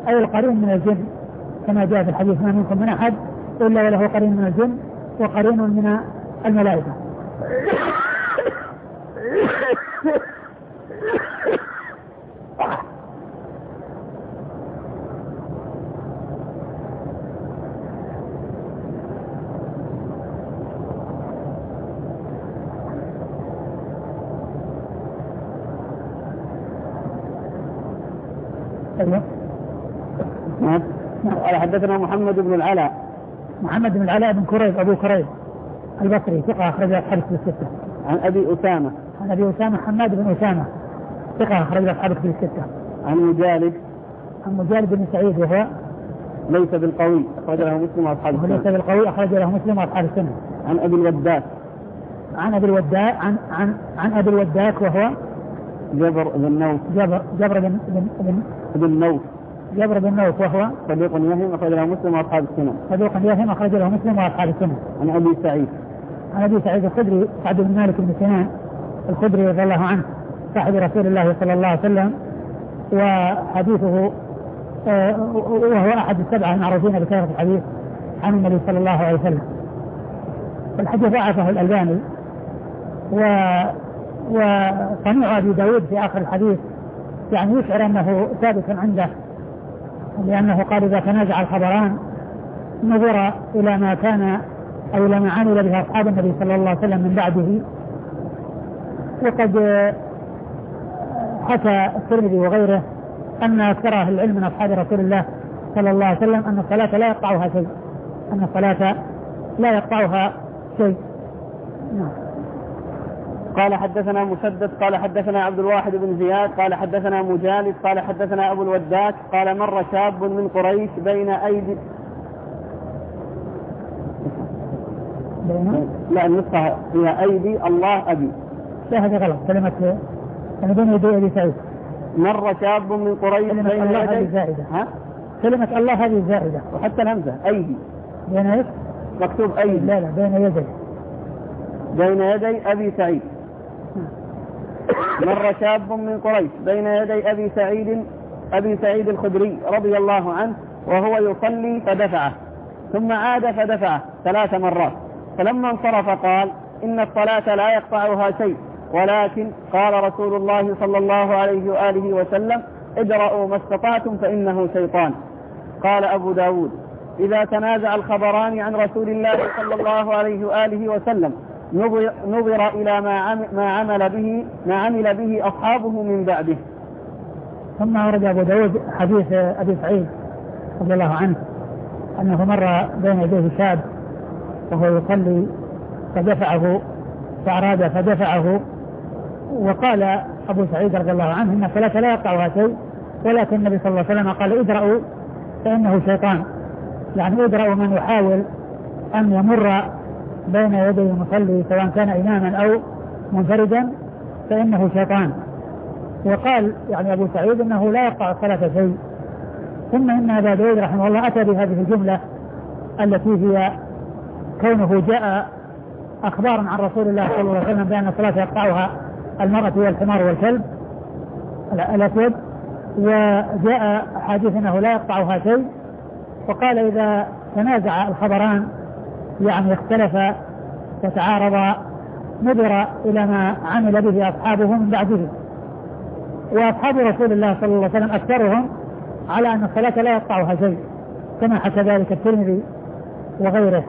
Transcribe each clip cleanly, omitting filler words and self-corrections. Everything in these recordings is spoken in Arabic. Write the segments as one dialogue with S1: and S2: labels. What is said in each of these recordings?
S1: أي القرين من الجن، كما جاء في الحديث: ما منكم من أحد إلا وله قرين من الجن وقرين من الملائكة.
S2: قال حدثنا محمد بن العلاء.
S1: محمد بن العلاء بن كريب أبو كريب البصري ثقة أخرج أصحاب الكتب الستة.
S2: عن أبي أسامة.
S1: عن أبي أسامة حماد بن أسامة ثقة أخرج أصحاب الكتب الستة.
S2: عن مجالد.
S1: عن مجالد بن سعيد وهو
S2: ليس بالقوي أخرج له مسلم وأصحاب السنة.
S1: ليس بالقوي أخرج له مسلم وأصحاب السنة.
S2: عن أبي الوداك.
S1: عن أبي الوداك عن أبي الوداك وهو
S2: جبر بن نوف.
S1: جبر بن
S2: نوف.
S1: جبر بن نوف وهو
S2: صديق يهم أخرج له مسلم وأصحاب السنة.
S1: صديق يهم أخرج له مسلم وأصحاب السنة.
S2: عن أبي سعيد.
S1: عن أبي سعيد الخدري سعد بن مالك بن سنان الخدري رضي الله عنه صاحب رسول الله صلى الله عليه وسلم، وحديثه وهو أحد السبعة المعروفين بكثرة الحديث عن النبي صلى الله عليه وسلم. الحديث ضعفه الألباني، وصنيع أبي داود في آخر الحديث يعني يشعر أنه ثابت عنده، لأنه قال: إذا تنازع الخبران نظر إلى ما كان أو إلى ما عمل به أصحاب النبي صلى الله عليه وسلم من بعده. وقد حكى الترمذي وغيره أن أكثر أهل العلم من أصحاب رسول الله صلى الله عليه وسلم أن الصلاة لا يقطعها شيء، أن الصلاة لا يقطعها شيء.
S2: قال حدثنا مسدد قال حدثنا عبد الواحد بن زياد قال حدثنا مجالد قال حدثنا أبو الوداك قال: مر شاب من قريش بين أيدي. لا، النسخة فيها أيدي الله أبي.
S1: هذا غلط، كلمة بين يدي أبي سعيد.
S2: مر شاب من قريش بين
S1: الله هذه زائدة. كلمة الله هذه زائدة،
S2: وحتى الهمزة أيدي
S1: بين ايش؟
S2: مكتوب أيدي.
S1: لا بين يدي
S2: أبي سعيد. مر شاب من قريش بين يدي أبي سعيد الخدري رضي الله عنه وهو يصلي فدفعه، ثم عاد فدفعه 3 مرات، فلما انصرف قال: إن الصلاة لا يقطعها شيء، ولكن قال رسول الله صلى الله عليه وآله وسلم: ادرأوا ما استطعتم فإنه شيطان. قال أبو داود: إذا تنازع الخبران عن رسول الله صلى الله عليه وآله وسلم نظر إلى ما عمل به أصحابه من بعده.
S1: ثم ورد أبو داود حديث أبي سعيد رضي الله عنه أنه مر بين يديه شاب وهو يصلي فدفعه، فأراد فدفعه، وقال أبو سعيد رضي الله عنه: إن الصلاة لا يقطعها شيء، ولكن النبي صلى الله عليه وسلم قال: ادرأوا فإنه شيطان، يعني ادرأوا من يحاول أن يمر بين يدي المصلي سواء كان إماما أو منفردا فإنه شيطان. وقال يعني أبو سعيد إنه لا يقطع الصلاة شيء. ثم إن أبا داود رحمه الله أتى بهذه الجملة التي هي كونه جاء أخبار عن رسول الله صلى الله عليه وسلم بأن الصلاة يقطعها المرأة والحمار والكلب الأسود، وجاء حديث أنه لا يقطعها شيء، وقال: إذا تنازع الخبران يعني اختلف وتعارض نظر إلى ما عمل به أصحابه من بعده. وأصحاب رسول الله صلى الله عليه وسلم أكثرهم على أن الصلاة لا يقطعها شيء، كما حكى ذلك الترمذي وغيره.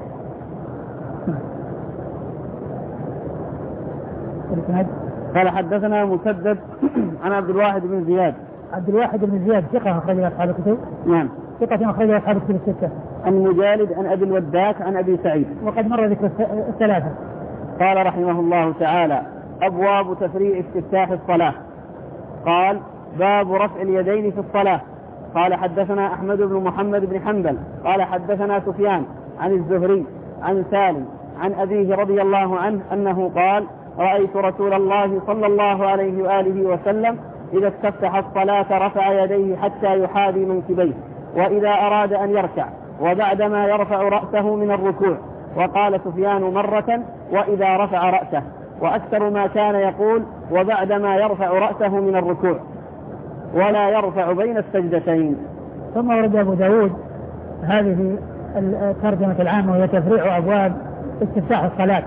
S2: قال حدثنا مسدد عن عبد الواحد بن زياد.
S1: عبد الواحد بن زياد ثقة أخرج أصحاب الكتب.
S2: نعم،
S1: ثقة أخرج أصحاب الكتب الستة.
S2: عن مجالد عن أبي الوداك عن أبي سعيد،
S1: وقد مر ذكر الثلاثة.
S2: قال رحمه الله تعالى: أبواب تفريع استفتاح الصلاة. قال: باب رفع اليدين في الصلاة. قال حدثنا أحمد بن محمد بن حنبل قال حدثنا سفيان عن الزهري عن سالم عن أبيه رضي الله عنه أنه قال: رأيت رسول الله صلى الله عليه وآله وسلم إذا استفتح الصلاة رفع يديه حتى يحاذي منكبيه، وإذا أراد أن يركع، وبعدما يرفع رأسه من الركوع. وقال سفيان مرة: وإذا رفع رأسه، وأكثر ما كان يقول: وبعدما يرفع رأسه من الركوع، ولا يرفع بين السجدتين.
S1: ثم ورد أبو داود هذه الترجمة العامة وهي تفريع أبواب استفتاح الصلاة.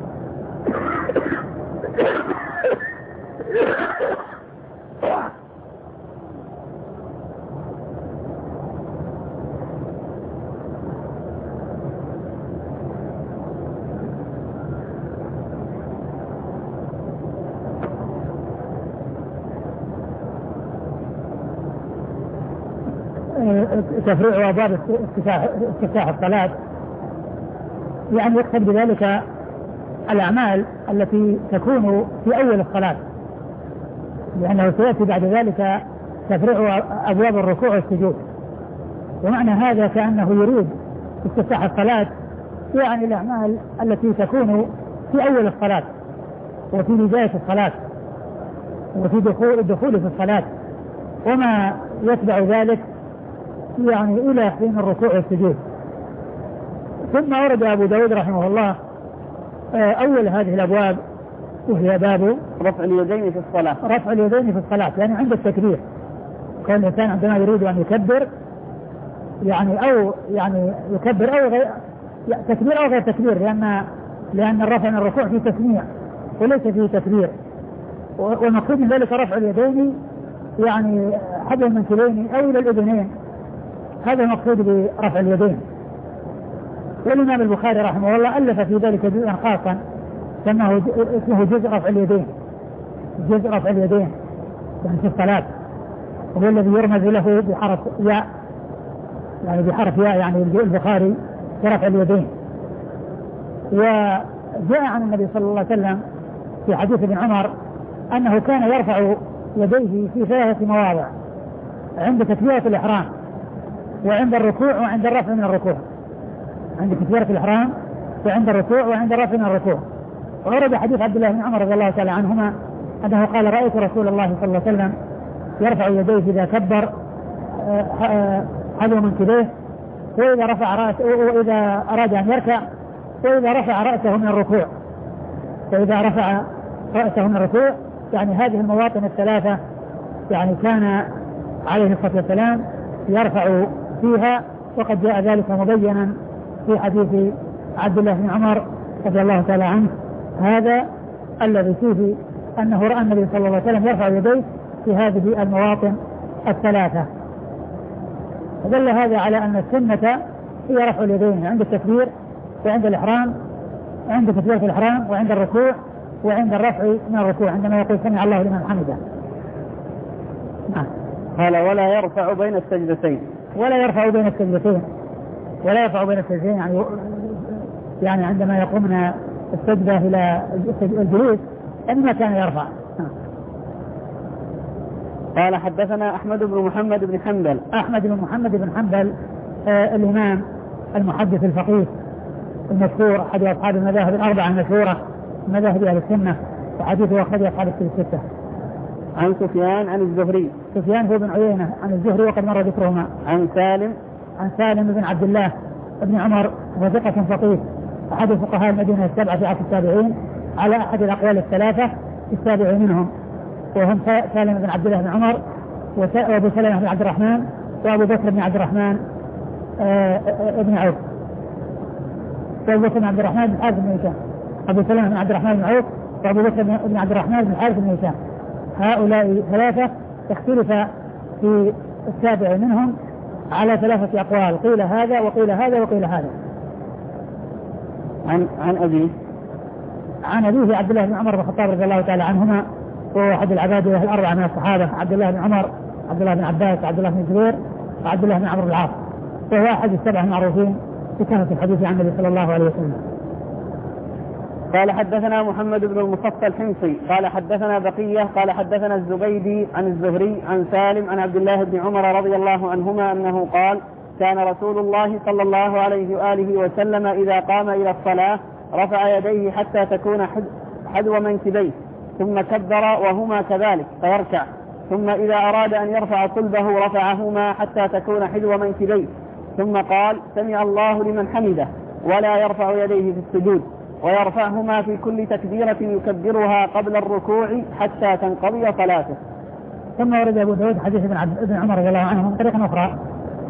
S1: تفريع أبواب استفتاح الصلاة يعني يقصد بذلك الأعمال التي تكون في أول الصلاة، لأنه سيأتي بعد ذلك تفريع أبواب الركوع والسجود. ومعنى هذا كأنه يريد استفتاح الصلاة يعني الأعمال التي تكون في أول الصلاة وفي بداية الصلاة وفي الدخول في الصلاة وما يتبع ذلك يعني إلى حين الركوع والسجود. ثم ورد أبو داود رحمه الله أول هذه الأبواب وهي باب
S2: رفع اليدين في الصلاة.
S1: رفع اليدين في الصلاة يعني عند التكبير، كان الإنسان عندما يريد أن يكبر يعني أو يعني يكبر أو غير تكبير أو غير تكبير، لأن الرفع من الركوع فيه تسميع وليس فيه تكبير. والمقصود من ذلك رفع اليدين يعني حذو المنكبين أو إلى الأذنين، هذا المقصود برفع اليدين. والإمام البخاري رحمه الله ألف في ذلك جزءا خاصا اسمه جزء رفع اليدين، جزء رفع اليدين يعني في الصلاة، وهو الذي يرمز له بحرف ياء، يعني بحرف ياء يعني البخاري في رفع اليدين. وجاء عن النبي صلى الله عليه وسلم في حديث ابن عمر أنه كان يرفع يديه في 3 مواضع: عند تكبيرة الإحرام وعند الركوع وعند الرفع من الركوع، عند تكبيرة الإحرام وعند الركوع وعند الرفع من الركوع. وورد حديث عبد الله بن عمر رضي الله تعالى عنهما أنه قال: رأيت رسول الله صلى الله عليه وسلم يرفع يديه إذا كبر حذو منكبيه، وإذا رفع رأسه وإذا أراد أن يركع، وإذا رفع رأسه من الركوع، وإذا رفع رأسه من الركوع. يعني هذه المواطن الثلاثة يعني كان عليه الصلاة والسلام يرفع فيها، وقد جاء ذلك مبينا في حديث عبد الله بن عمر رضي الله تعالى عنه، هذا الذي فيه أنه رأى النبي صلى الله عليه وسلم يرفع يديه في هذه المواطن الثلاثة. فدل هذا على أن السنة هي رفع اليدين عند التكبير وعند الإحرام، عند تكبيرة الإحرام وعند الركوع وعند الرفع من الركوع عندما يقول سمع الله لمن حمده.
S2: قال: ولا يرفع بين السجدتين.
S1: ولا يرفع بين السجدتين، ولا يرفع بين السجدتين يعني عندما يقومن السجدة إلى الجلوس إنما كان يرفع.
S2: قال: حدثنا أحمد بن محمد بن حنبل.
S1: أحمد بن محمد بن حنبل الإمام المحدث الفقيه المشهور أحد أصحاب المذاهب الأربعة المشهورة مذاهب أهل السنة، وحديثه أخرجه أصحاب الكتب الستة.
S2: عن سفيان عن الزهري.
S1: سفيان هو بن عيينة عن الزهري وقد مر ذكرهما.
S2: عن سالم
S1: بن عبد الله بن عمر وثقة فقيه أحد فقهاء المدينة السبعة في عصر التابعين على أحد الأقوال الثلاثة السابع منهم، وهم سالم بن عبد الله بن عمر وأبو سلمة بن عبد الرحمن وأبو بكر بن عبد الرحمن ابن عوف، وأبو بكر بن عبد الرحمن بن حارث بن هشام، أبو سلمة بن عبد الرحمن بن عوف وأبو بكر بن عبد الرحمن بن حارث بن هشام. هؤلاء ثلاثة اختلف في السابع منهم على 3 أقوال، قيل هذا وقيل هذا وقيل هذا.
S2: عن أبيه
S1: عبد الله بن عمر بن الخطاب رضي الله تعالى عنهما، وهو أحد العبادة الأربعة من الصحابة: عبد الله بن عمر، عبد الله بن عباس، عبد الله بن الزبير، وعبد الله بن عمرو بن العاص، وهو أحد السبع المعروفين بكثرة الحديث عن النبي صلى الله عليه وسلم.
S2: قال: حدثنا محمد بن المصفى الحمصي قال: حدثنا بقية قال: حدثنا الزبيدي عن الزهري عن سالم عن عبد الله بن عمر رضي الله عنهما أنه قال: كان رسول الله صلى الله عليه وآله وسلم إذا قام إلى الصلاة رفع يديه حتى تكون حذو منكبيه، ثم كبر وهما كذلك فيركع، ثم إذا أراد أن يرفع صلبه رفعهما حتى تكون حذو منكبيه، ثم قال: سمع الله لمن حمده، ولا يرفع يديه في السجود، ويرفعهما في كل تكبيرة يكبرها قبل الركوع حتى تنقضي صلاته.
S1: ثم ورد أبو داود حديث ابن عمر رضي الله عنه من طريق أخرى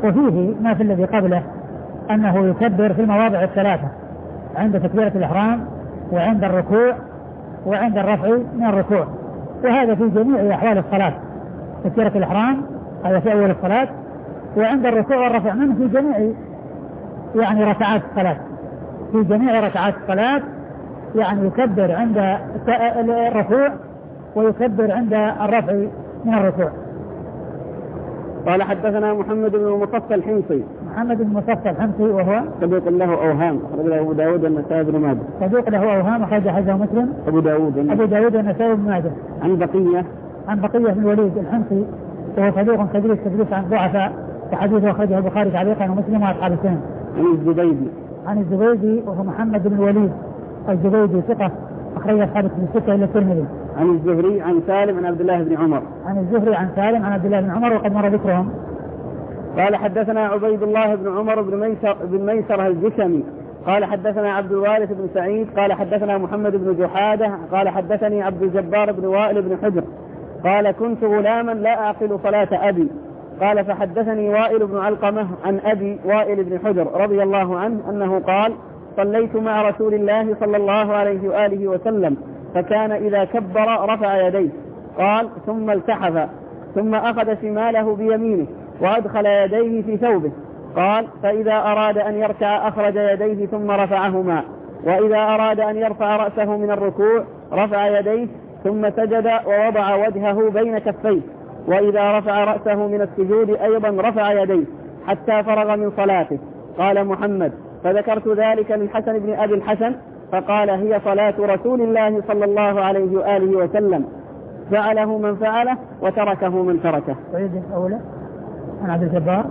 S1: وفيه ما في الذي قبله أنه يكبر في المواضع الثلاثة عند تكبيرة الإحرام وعند الركوع وعند الرفع من الركوع، وهذا في جميع أحوال الصلاة. تكبيرة الإحرام هذا في أول الصلاة، وعند الركوع والرفع منه في جميع يعني ركعات الصلاة، في جميع ركعات الصلاة يعني يكبر عند الركوع ويكبر عند الرفع من الركوع.
S2: قال حدثنا محمد بن المصفى الحمصي.
S1: محمد بن المصفى الحمصي وهو
S2: صدوق له أوهام، أخرجه أبو داود والنسائي بن ماجه.
S1: صدوق له أوهام، أخرج حديثه مسلم أبو داود والنسائي بن ماجه. عن بقية بن الوليد الحمصي وهو صدوق كبير التدليس عن ضعفاء، وحديثه أخرجه البخاري تعليقا ومسلم وأصحاب السنن. عن الزبيدي وهو محمد بن الوليد الزبيدي ثقة، أخرج أصحاب الستة إلى الترمذي.
S2: عن الزهري عن سالم عن عبد الله بن عمر.
S1: عن الزهري عن سالم عن عبد الله بن عمر وقد مر ذكرهم.
S2: قال حدثنا عبيد الله بن عمر بن ميسر الجشمي قال حدثنا عبد الوارث بن سعيد قال حدثنا محمد بن جحادة قال حدثني عبد الجبار بن وائل بن حجر قال كنت غلاما لا أعقل صلاة أبي. قال فحدثني وائل بن علقمة عن أبي وائل بن حجر رضي الله عنه أنه قال صليت مع رسول الله صلى الله عليه وآله وسلم فكان إذا كبر رفع يديه، قال ثم التحف ثم أخذ شماله بيمينه وأدخل يديه في ثوبه، قال فإذا أراد أن يركع أخرج يديه ثم رفعهما، وإذا أراد أن يرفع رأسه من الركوع رفع يديه ثم سجد ووضع وجهه بين كفيه، وإذا رفع رأسه من السجود أيضا رفع يديه حتى فرغ من صلاته. قال محمد فذكرت ذلك للحسن بن أبي الحسن فقال هي صلاة رسول الله صلى الله عليه وآله وسلم، فعله من فعله وتركه من تركه.
S1: ويجب أولا عن عبد الجبار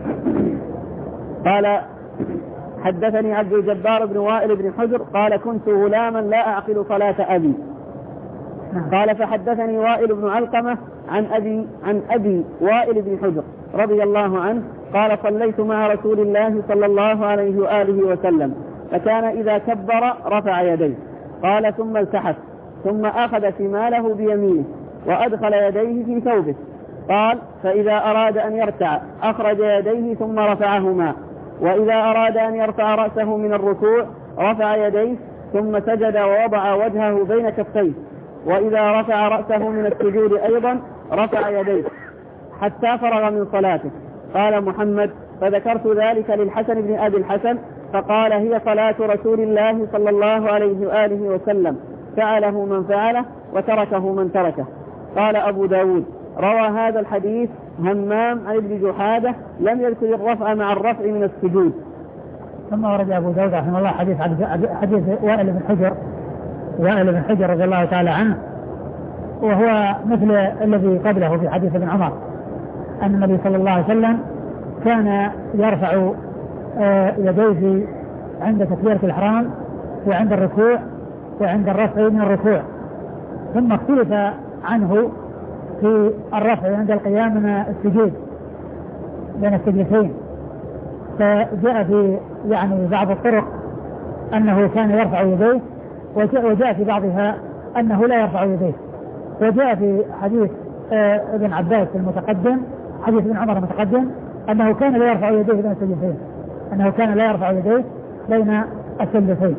S2: قال حدثني عبد الجبار بن وائل بن حجر قال كنت غلاما لا أعقل صلاة أبي. قال فحدثني وائل بن علقمة عن أبي وائل بن حجر رضي الله عنه قال صليت مع رسول الله صلى الله عليه وآله وسلم فكان إذا كبر رفع يديه، قال ثم التحف ثم أخذ شماله بيمينه وأدخل يديه في ثوبه، قال فإذا أراد أن يركع أخرج يديه ثم رفعهما، وإذا أراد أن يرفع رأسه من الركوع رفع يديه ثم سجد ووضع وجهه بين كفيه، وإذا رفع رأسه من السجود أيضا رفع يديه حتى فرغ من صلاته. قال محمد فذكرت ذلك للحسن بن أبي الحسن فقال هي صلاة رسول الله صلى الله عليه وآله وسلم، فعله من فعله وتركه من تركه. قال أبو داود روى هذا الحديث همام عن ابن جحادة لم يذكر الرفع مع الرفع من السجود.
S1: ثم ورد أبو داود رحمه الله حديث وائل بن حجر رضي الله تعالى عنه، وهو مثل الذي قبله في حديث ابن عمر أن النبي صلى الله عليه وسلم كان يرفع يديه عند تكبيرة الإحرام وعند الركوع وعند الرفع من الركوع، ثم اختلف عنه في الرفع عند القيام من السجود بين السجدتين، فجاء في يعني بعض الطرق أنه كان يرفع يديه، وجاء في بعضها أنه لا يرفع يديه، وجاء في حديث ابن عباس المتقدم حديث ابن عمر المتقدم أنه كان لا يرفع يديه بين السجدتين، أنه كان لا يرفع يديه بين السجدتين.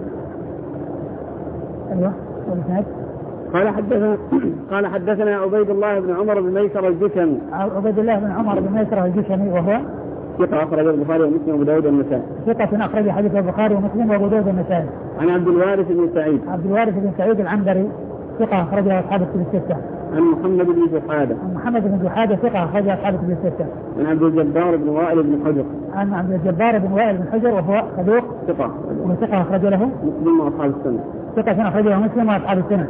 S1: أيوة.
S2: قال حدثنا عبيد الله بن عمر بن ميسر الجشمي.
S1: عبيد الله بن عمر بن ميسر الجشمي وهو
S2: ثقة أخرج البخاري ومسلم وأبو داود والنسائي.
S1: ثقة أخرج حديث البخاري ومسلم وأبو داود والنسائي.
S2: عن عبد الوارث بن سعيد.
S1: عبد الوارث بن سعيد العنبري ثقة أخرج أصحاب الكتب الستة.
S2: عن محمد بن جحادة.
S1: عن محمد بن جحادة ثقة أخرج أصحاب الكتب الستة.
S2: عن عبد الجبار بن وائل بن حجر.
S1: عن عبد الجبار بن وائل بن حجر وهو صدوق ثقة أخرج له
S2: مسلم وأصحاب السنة.
S1: ثقة أخرج له مسلم وأصحاب السنة.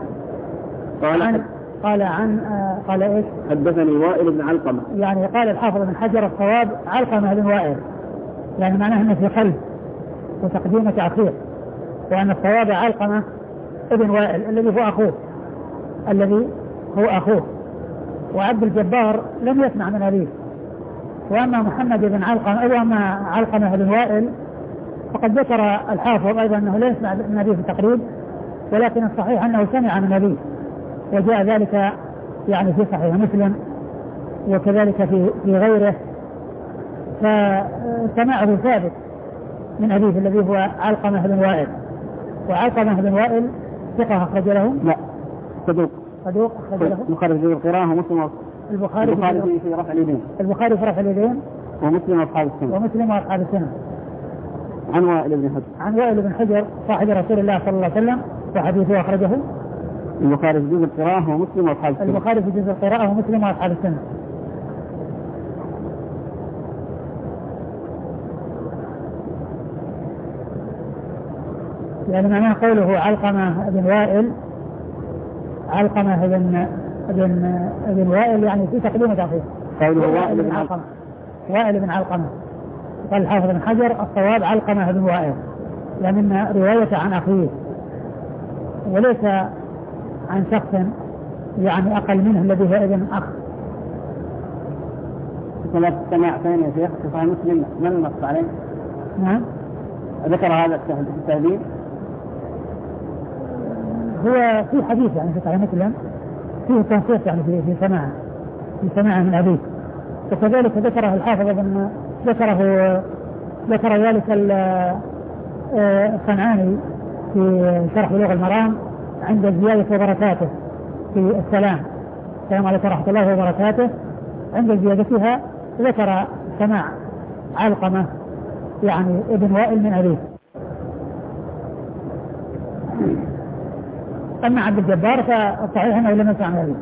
S1: قال إيش؟
S2: حدثني وائل بن علقمة.
S1: يعني قال الحافظ بن حجر الصواب علقمة بن وائل، يعني معناه أنه في قلب وتقديم تأخير، وأن الصواب علقمة ابن وائل الذي هو أخوه، وعبد الجبار لم يسمع من أبيه. وأما محمد بن علقمة وأما علقمة بن وائل فقد ذكر الحافظ أيضا أنه لا يسمع من أبيه في التقريب، ولكن الصحيح أنه سمع من أبيه، وجاء ذلك يعني في صحيح مسلم وكذلك في غيره فسماعه ثابت من أبيه الذي هو علقمة بن وائل، وعلقمة بن وائل ثقة أخرج له؟
S2: لا، صدوق
S1: أخرج له
S2: البخاري في القراءة ومسلم
S1: البخاري
S2: في رفع اليدين،
S1: البخاري في رفع اليدين
S2: ومسلم وأصحاب السنة عن وائل بن حجر صاحب رسول الله صلى الله عليه وسلم، وحديثه أخرجه البخاري في جزء القراءة ومسلم وأصحاب السنة.
S1: البخاري في جزء القراءة ومسلم وأصحاب السنة. يعني معناه قوله علقمة بن وائل، علقمة بن وائل يعني في تقديم وتأخير.
S2: قوله
S1: وائل بن علقمة. قال الحافظ بن حجر الصواب علقمة بن وائل، لأن رواية عن أخيه وليس عن شخص يعني أقل منه الذي هو ابن أخ.
S2: صلاة السماع فين يا شيخ؟ في صحيح مسلم من نص عليه؟
S1: نعم.
S2: ذكر هذا التهذيب؟
S1: هو في حديث يعني في صحيح مسلم فيه تنصيص يعني في سماعه من أبيه، وكذلك ذكره الحافظ بن ذكر ذلك الصنعاني في شرح بلوغ المرام عند زيادة وبركاته في السلام عليكم ورحمة الله وبركاته، عند زيادتها ذكر سماع علقمة يعني ابن وائل من أبيه. أما عبد الجبار فالصحيح أنه لم يسمع من أبيه.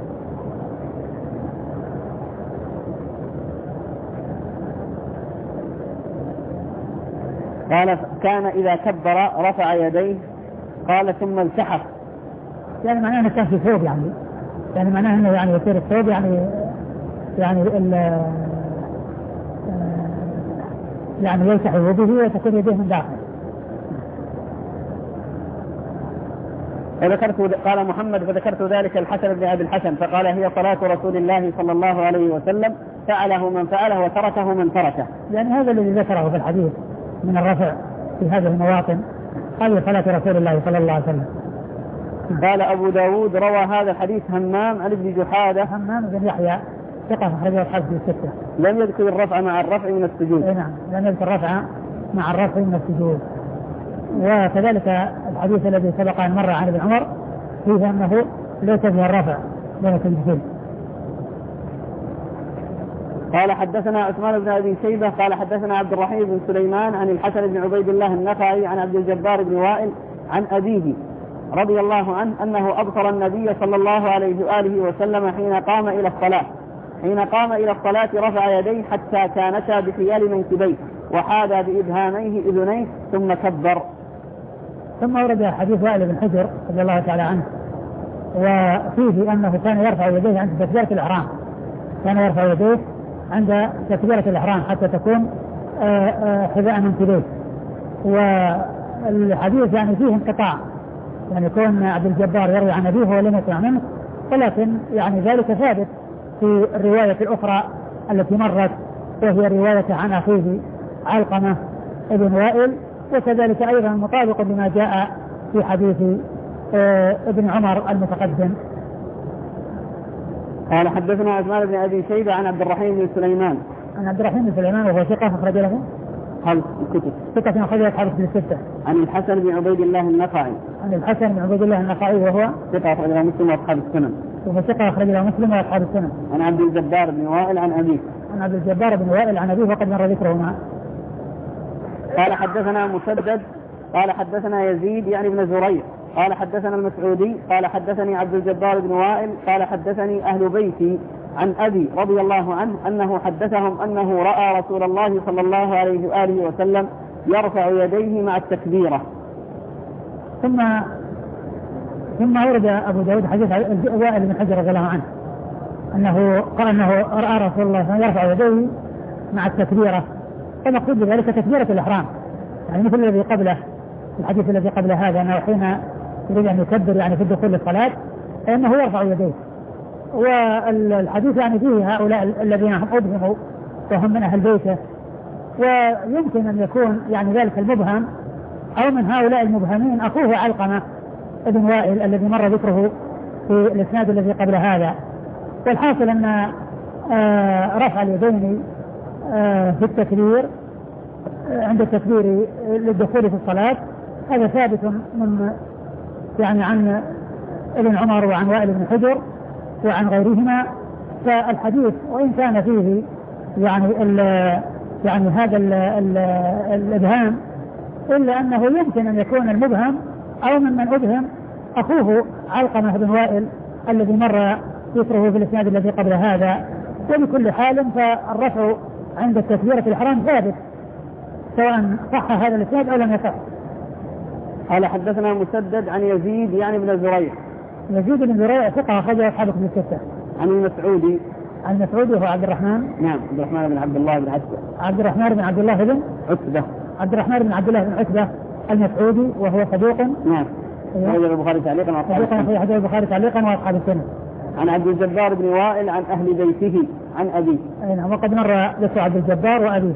S2: قال كان إذا كبر رفع يديه، قال ثم التحف.
S1: يعني معناه أنه كان في ثوب، يعني معناه أنه يعني يصير الثوب يعني يلتحف به وتكون يديه من داخل.
S2: قال محمد فذكرت ذلك الحسن بن أبي الحسن فقال هي صلاة رسول الله صلى الله عليه وسلم، فعله من فعله وتركه من تركه.
S1: يعني هذا الذي ذكره في الحديث من الرفع في هذه المواطن، هذه صلاة رسول الله صلى الله عليه وسلم.
S2: قال أبو داود روى هذا الحديث همام عن ابن جحادة،
S1: همام بن يحيى ثقة أخرجه أصحاب الستة.
S2: لم يذكر الرفع مع الرفع من السجود.
S1: نعم، لم يذكر الرفع مع الرفع من السجود. وكذلك الحديث الذي سبق أن مر عن ابن عمر فيه أنه ليس فيه الرفع بين السجدتين.
S2: قال حدثنا عثمان بن أبي شيبة قال حدثنا عبد الرحيم بن سليمان عن الحسن بن عبيد الله النخعي عن عبد الجبار بن وائل عن أبيه رضي الله عنه أنه أبصر النبي صلى الله عليه وآله وسلم حين قام إلى الصلاة رفع يديه حتى كانتا بحيال منكبيه وحاذى بإبهاميه أذنيه ثم كبر.
S1: ثم ورد حديث وائل بن حجر رضي الله تعالى عنه، وفيه أنه كان يرفع يديه عند تكبيرة الإحرام، كان يرفع يديه عند تكبيرة الإحرام حتى تكون حذاء منكبيه. والحديث يعني فيه انقطاع، يعني يكون عبد الجبار يروي عن أبيه ولم يسمع منه، ولكن يعني ذلك ثابت في الرواية الأخرى التي مرت، وهي رواية عن أخيه علقمة ابن وائل، وكذلك أيضا مطابق لما جاء في حديث ابن عمر المتقدم.
S2: قال حدثنا عثمان بن أبي شيبة عن عبد الرحيم بن سليمان.
S1: عن عبد الرحيم بن سليمان وهو ثقة أخرج له ثقة أخرج له أصحاب الستة.
S2: عن الحسن بن عبيد الله النخعي.
S1: عن الحسن بن عبيد الله النخعي وهو
S2: ثقة أخرج له مسلم وأصحاب السنن.
S1: وهو ثقة أخرج له مسلم وأصحاب السنن.
S2: عن عبد الجبار بن وائل عن أبيه.
S1: عن عبد الجبار بن وائل عن أبيه وقد مر ذكره معه.
S2: قال حدثنا مسدد قال حدثنا يزيد يعني ابن زريع قال حدثنا المسعودي قال حدثني عبد الجبار بن وائل قال حدثني أهل بيتي عن أبي رضي الله عنه أنه حدثهم أنه رأى رسول الله صلى الله عليه وآله وسلم يرفع يديه مع التكبيرة.
S1: ثم ورد أبو داود حديث وائل بن حجر رضي الله عنه أنه قال أنه رأى رسول الله يرفع يديه مع التكبيرة، المقصود بذلك تكبيرة الإحرام، يعني مثل الذي قبله الحديث الذي قبل هذا أنه حين يريد أن يكبر يعني في الدخول للصلاة فإنه يرفع يديه. والحديث يعني فيه هؤلاء الذين هم أبهموا وهم من أهل بيته، ويمكن أن يكون يعني ذلك المبهم أو من هؤلاء المبهمين أخوه علقمة ابن وائل الذي مر ذكره في الإسناد الذي قبل هذا. والحاصل أن رفع اليدين في التكبير عند التكبير للدخول في الصلاة، هذا ثابت من يعني عن ابن عمر وعن وائل بن حجر وعن غيرهما. فالحديث وإن كان فيه يعني هذا الإبهام، إلا أنه يمكن أن يكون المبهم أو ممن أبهم أخوه علقمة بن وائل الذي مر ذكره في الإسناد الذي قبل هذا. وبكل حال فالرفع عند التكبيرة الإحرام ثابت سواء صح هذا الإسناد أو لم يصح.
S2: قال حدثنا مسدد عن يزيد يعني بن زريع.
S1: يزيد بن زريع ثقة أخرجه أصحاب كتب الستة.
S2: عن المسعودي.
S1: عن المسعودي وهو عبد الرحمن.
S2: نعم عبد الرحمن بن عبد الله بن عتبة.
S1: عبد الرحمن بن عبد الله بن
S2: عتبة.
S1: عبد الرحمن بن عبد الله بن عتبة المسعودي وهو صدوق.
S2: نعم. أخرجه البخاري تعليقا وأصحاب السنة.
S1: أخرجه البخاري تعليقا وأصحاب السنة.
S2: عن عبد الجبار بن وائل عن أهل بيته عن أبيه.
S1: نعم وقد مر ذكر عبد الجبار وأبيه.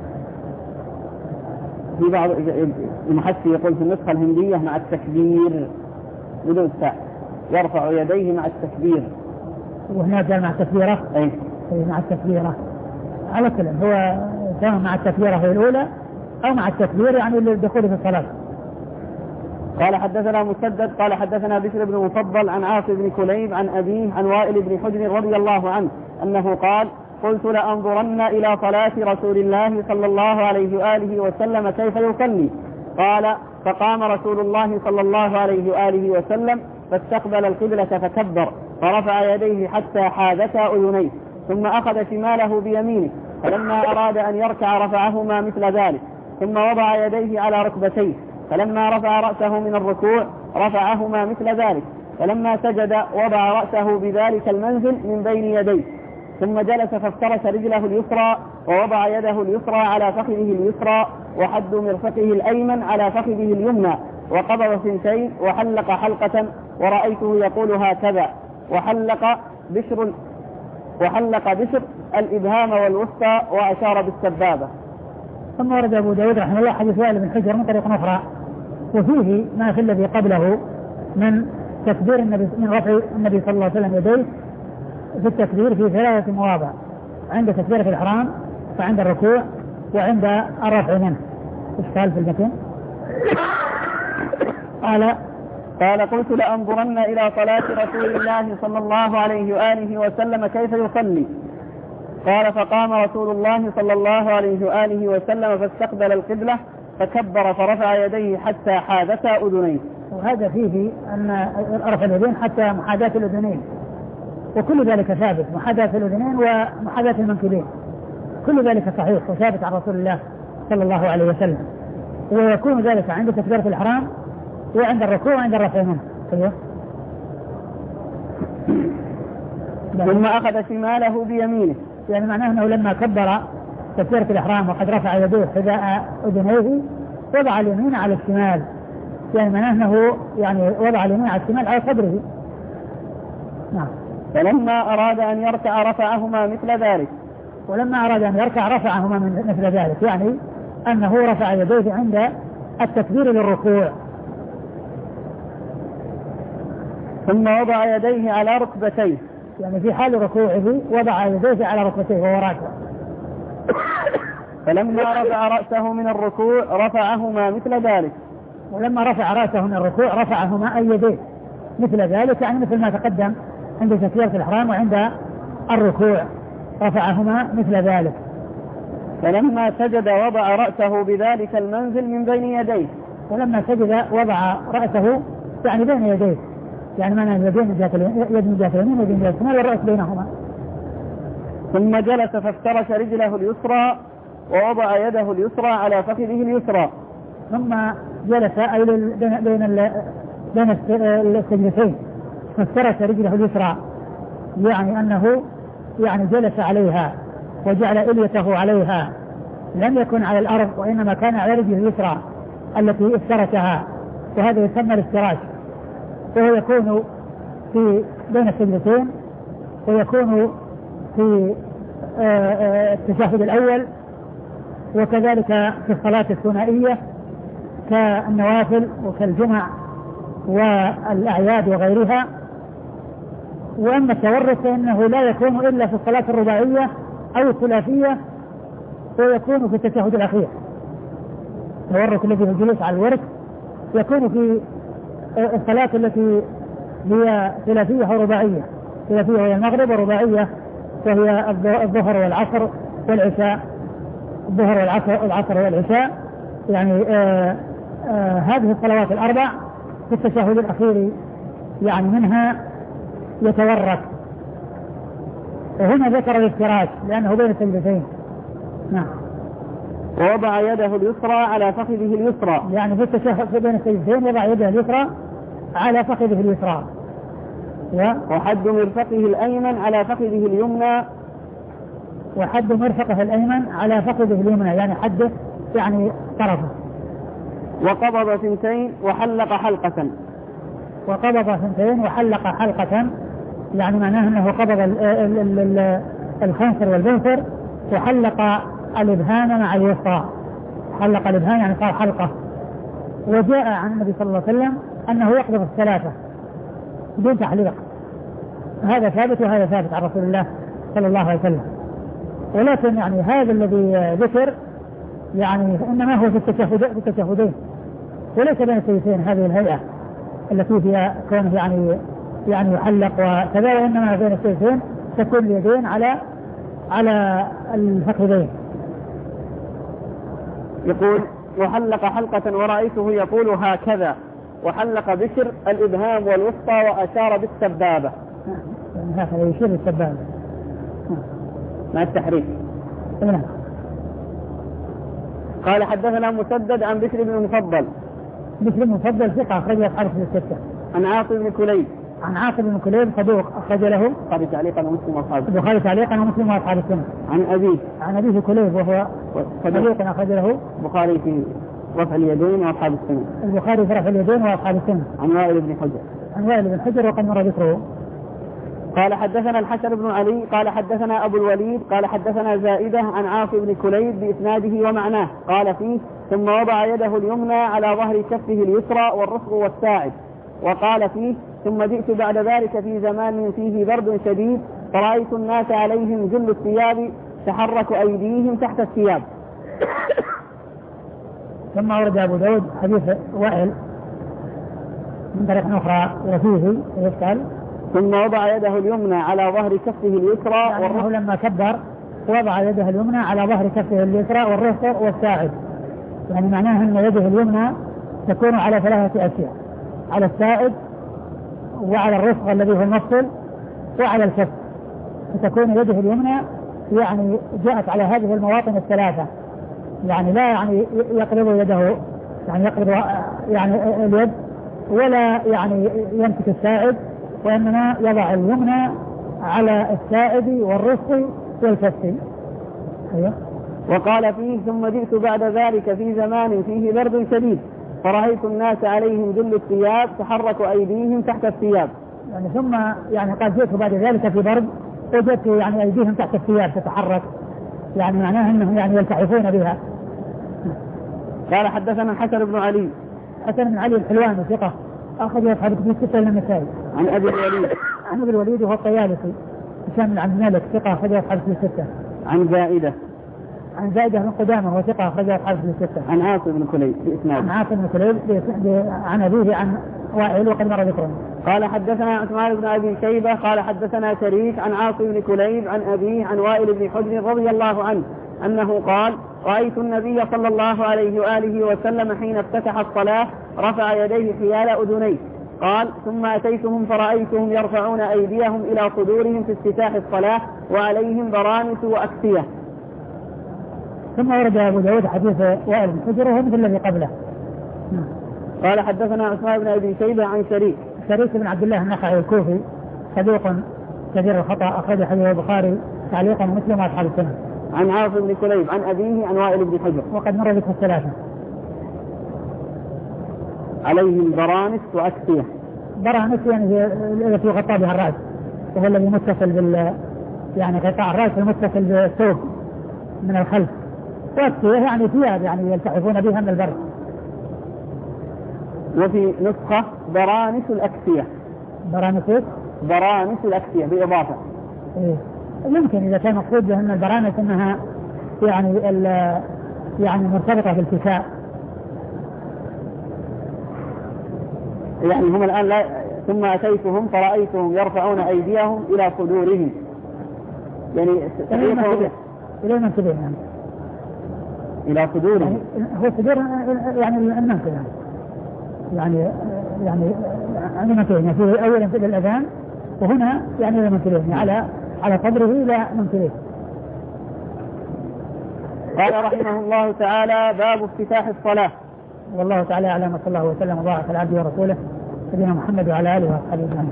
S2: في بعض المحسي يقول في النسخة الهندية مع التكبير بدون التاء، يرفع يديه مع التكبير.
S1: وهناك مع التكبيرة.
S2: أي
S1: مع التكبيرة على كلام، هو سواء مع التكبيرة هي الأولى أو مع التكبير يعني الدخول في الصلاة.
S2: قال حدثنا مسدد قال حدثنا بشر بن مفضل عن عاصم بن كليب عن أبيه عن وائل بن حجر رضي الله عنه أنه قال قلت لأنظرن إلى صلاة رسول الله صلى الله عليه وآله وسلم كيف يصلي. قال فقام رسول الله صلى الله عليه وآله وسلم فاستقبل القبلة فكبر فرفع يديه حتى حاذتا أذنيه ثم أخذ شماله بيمينه فلما أراد أن يركع رفعهما مثل ذلك ثم وضع يديه على ركبتيه فلما رفع رأسه من الركوع رفعهما مثل ذلك فلما سجد وضع رأسه بذلك المنزل من بين يديه ثم جلس فافترش رجله اليسرى ووضع يده اليسرى على فخذه اليسرى وحد مرفقه الأيمن على فخذه اليمنى وقبض ثنتين وحلق حلقة ورأيته يقول هكذا وحلق بشر الإبهام والوسطى وأشار بالسبابة.
S1: ثم ورد أبو داود رحمه الله حديث وائل بن حجر من طريق أخرى وفيه ما في الذي قبله من تكبير النبي من رفع النبي صلى الله عليه وسلم يديه في التكبير في 3 مواضع عند تكبيرة الإحرام وعند الركوع وعند الرفع منه. إشكال في المتن. قال
S2: قلت لأنظرن إلى صلاة رسول الله صلى الله عليه وآله وسلم كيف يصلي. قال فقام رسول الله صلى الله عليه وآله وسلم فاستقبل القبلة فكبر فرفع يديه حتى حاذتا أذنيه.
S1: وهذا فيه أن رفع اليدين حتى محاذاة الأذنين وكل ذلك ثابت، محاذاة الأذنين ومحاذاة المنكبين كل ذلك صحيح وثابت عن رسول الله صلى الله عليه وسلم. ويكون ذلك عند تكبيرة الإحرام وعند الركوع وعند الرفع منه.
S2: ثم أخذ شماله بيمينه
S1: يعني معناه أنه لما كبر تكبيرة الإحرام وقد رفع يديه حذاء أذنيه وضع اليمين على الشمال، يعني معناه أنه يعني وضع اليمين على الشمال على صدره. نعم.
S2: فلما أراد أن يركع رفعهما مثل ذلك.
S1: ولما أراد أن يركع رفعهما مثل ذلك يعني أنه رفع يديه عند التكبير للركوع.
S2: ثم وضع يديه على ركبتيه
S1: يعني في حال ركوعه وضع يديه على ركبتيه وهو راكع.
S2: فلما رفع رأسه من الركوع رفعهما مثل ذلك.
S1: ولما رفع رأسه من الركوع رفعهما أي يديه مثل ذلك يعني مثل ما تقدم عند تكبيرة الإحرام وعند الركوع رفعهما مثل ذلك.
S2: فلما سجد وضع رأسه بذلك المنزل من بين يديه.
S1: ولما سجد وضع رأسه يعني بين يديه يعني معنى اليدين من جهة اليمين ويد من جهة الشمال والرأس بينهما.
S2: ثم جلس فافترش رجله اليسرى ووضع يده اليسرى على فخذه اليسرى.
S1: ثم جلس أي بين السجدتين فافترش رجله اليسرى يعني أنه يعني جلس عليها وجعل إليته عليها لم يكن على الأرض وإنما كان على رجله اليسرى التي افترشها وهذا يسمى الافتراش وهو يكون في بين السجدتين ويكون في التشهد الأول وكذلك في الصلاة الثنائية كالنوافل وكالجمع والأعياد وغيرها. وأما التورك فإنه لا يكون إلا في الصلاة الرباعية أو الثلاثية ويكون في التشهد الأخير. التورك الذي في الجلوس على الورك يكون في الصلاة التي هي ثلاثية ورباعية. ثلاثية وهي المغرب، ورباعية وهي الظهر والعصر والعشاء. الظهر والعصر والعشاء يعني هذه الصلوات الأربع في التشهد الأخير يعني منها يتورك. وهنا ذكر الافتراش لأنه بين السجدتين. نعم.
S2: ووضع يده اليسرى على فخذه اليسرى،
S1: يعني في التشهد بين السجدتين يضع يده اليسرى على فخذه اليسرى.
S2: وحد مرفقه الأيمن على فخذه اليمنى.
S1: وحد مرفقه الأيمن على فخذه اليمنى يعني حده يعني طرفه.
S2: وقبض ثنتين وحلق حلقة.
S1: وقبض ثنتين وحلق حلقة يعني معناه أنه قبض الخنصر والبنصر وحلق الإبهام مع الوسطى. حلق الإبهام يعني صار حلقة. وجاء عن النبي صلى الله عليه وسلم أنه يقبض الثلاثة بدون تحليق. هذا ثابت وهذا ثابت عن رسول الله صلى الله عليه وسلم. ولكن يعني هذا الذي ذكر يعني إنما هو في التشهدين وليس بين السجدتين هذه الهيئة التي فيها كونه يعني يحلق وكذا، وإنما بين السجدتين تكون اليدين على الفخذين.
S2: يقول وحلق حلقة ورأيته يقول هكذا، وحلق بشر الإبهام والوسطى وأشار بالسبابة.
S1: يعني هكذا يشير بالسبابة
S2: مع التحريك.
S1: نعم.
S2: قال حدثنا مسدد عن بشر بن المفضل.
S1: بشر بن المفضل ثقة أخرج أصحابه في الستة.
S2: عن عاصم بن كليب.
S1: عن عاصم بن كليب صدوق أخرج له
S2: البخاري تعليقا ومسلم وأصحابه.
S1: البخاري تعليقا ومسلم وأصحاب السنة.
S2: عن أبيه
S1: كليب وهو صدوق أخرج له
S2: البخاري في رفع اليدين وأصحاب السنة.
S1: البخاري في رفع اليدين وأصحاب السنة.
S2: عن وائل بن حجر.
S1: عن وائل بن حجر وقد مر ذكره.
S2: قال حدثنا الحسن بن علي قال حدثنا أبو الوليد قال حدثنا زائدة عن عاصم بن كليب بإسناده ومعناه. قال فيه ثم وضع يده اليمنى على ظهر كفه اليسرى والرفق والساعد. وقال فيه ثم جئت بعد ذلك في زمان فيه برد شديد فرأيت الناس عليهم جل الثياب تحرك أيديهم تحت الثياب.
S1: ثم ورد أبو داود حديث وائل من طريق أخرى وفيه يسأل
S2: ثم وضع يده اليمنى على ظهر كفه اليسرى
S1: يعني لما كبر وضع يده اليمنى على ظهر كفه اليسرى والرفق والساعد، يعني معناه أن يده اليمنى تكون على ثلاثة أشياء، على الساعد وعلى الرفق الذي هو المفصل وعلى الكف، فتكون يده اليمنى يعني جاءت على هذه المواطن الثلاثة، يعني لا يعني يقرب يده يعني يقرب يعني اليد ولا يعني يمسك الساعد، وإنما يضع اليمنى على الساعد والرفق والكف. أيوه.
S2: وقال فيه ثم جئت بعد ذلك في زمان فيه برد شديد فرأيت الناس عليهم جل الثياب تحرك أيديهم تحت الثياب.
S1: يعني ثم يعني قد جئت بعد ذلك في برد وجدت يعني أيديهم تحت الثياب تتحرك، يعني معناه أنهم يعني يلتحفون بها.
S2: قال حدثنا الحسن بن علي.
S1: حسن بن علي الحلواني ثقة أخذ أصحاب كتب الستة إلى النسائي.
S2: عن أبي الوليد.
S1: عن أبي الوليد وهو الطيالسي هشام بن عبد الملك ثقة أخذ أصحاب كتب الستة.
S2: عن زائدة.
S1: عن زائدة بن قدامة وهو ثقة أخرج أصحاب كتب الستة.
S2: عن عاصم بن كليب بإسناد.
S1: عن عاصم بن كليب عن أبيه عن وائل وقد مر ذكره.
S2: قال حدثنا عثمان بن أبي شيبة قال حدثنا شريك عن عاصم بن كليب عن أبيه عن وائل بن حجر رضي الله عنه أنه قال رأيت النبي صلى الله عليه وآله وسلم حين افتتح الصلاة رفع يديه حيال أذنيه. قال ثم أتيتهم فرأيتهم يرفعون أيديهم إلى صدورهم في افتتاح الصلاة وعليهم برانس وأكسية.
S1: ثم ورد أبو داود حديث وائل بن حجر وهو مثل الذي قبله.
S2: قال حدثنا عثمان بن أبي شيبة عن شريك
S1: بن عبد الله النخعي الكوفي صدوق كثير الخطأ أخرج حديث البخاري تعليقا ومسلم وأصحاب السنة.
S2: عن عاصم بن كليب عن أبيه عن وائل بن حجر
S1: وقد مر ذكر الثلاثة.
S2: عليهم برانس وأكسية.
S1: برانس يعني هي التي يغطى بها الرأس وهو الذي متصل يعني قطاع الرأس المتصل بالثوب من الخلف، وأكسية يعني ثياب يعني يلتحفون بها من البرد.
S2: وفي نسخة برانس الأكسية.
S1: برانس
S2: الأكسية بإضافة.
S1: إيه. يمكن إذا كان مقصود بأن البرانس أنها يعني مرتبطة بالكساء.
S2: يعني هم الآن لا، ثم أتيتهم فرأيتهم يرفعون أيديهم إلى صدورهم، يعني
S1: إلى المنكبين يعني.
S2: إلى صدورهم
S1: هو صدور يعني المنكب يعني عندما كان في أولا في الأذان وهنا يعني إلى المنكبين على صدره إلى منكبين.
S2: قال رحمه الله تعالى: باب افتتاح الصلاة.
S1: والله تعالى أعلم، صلى الله وسلم وبارك على عبده ورسوله سيدنا محمد وعلى آله وصحبه أجمعين.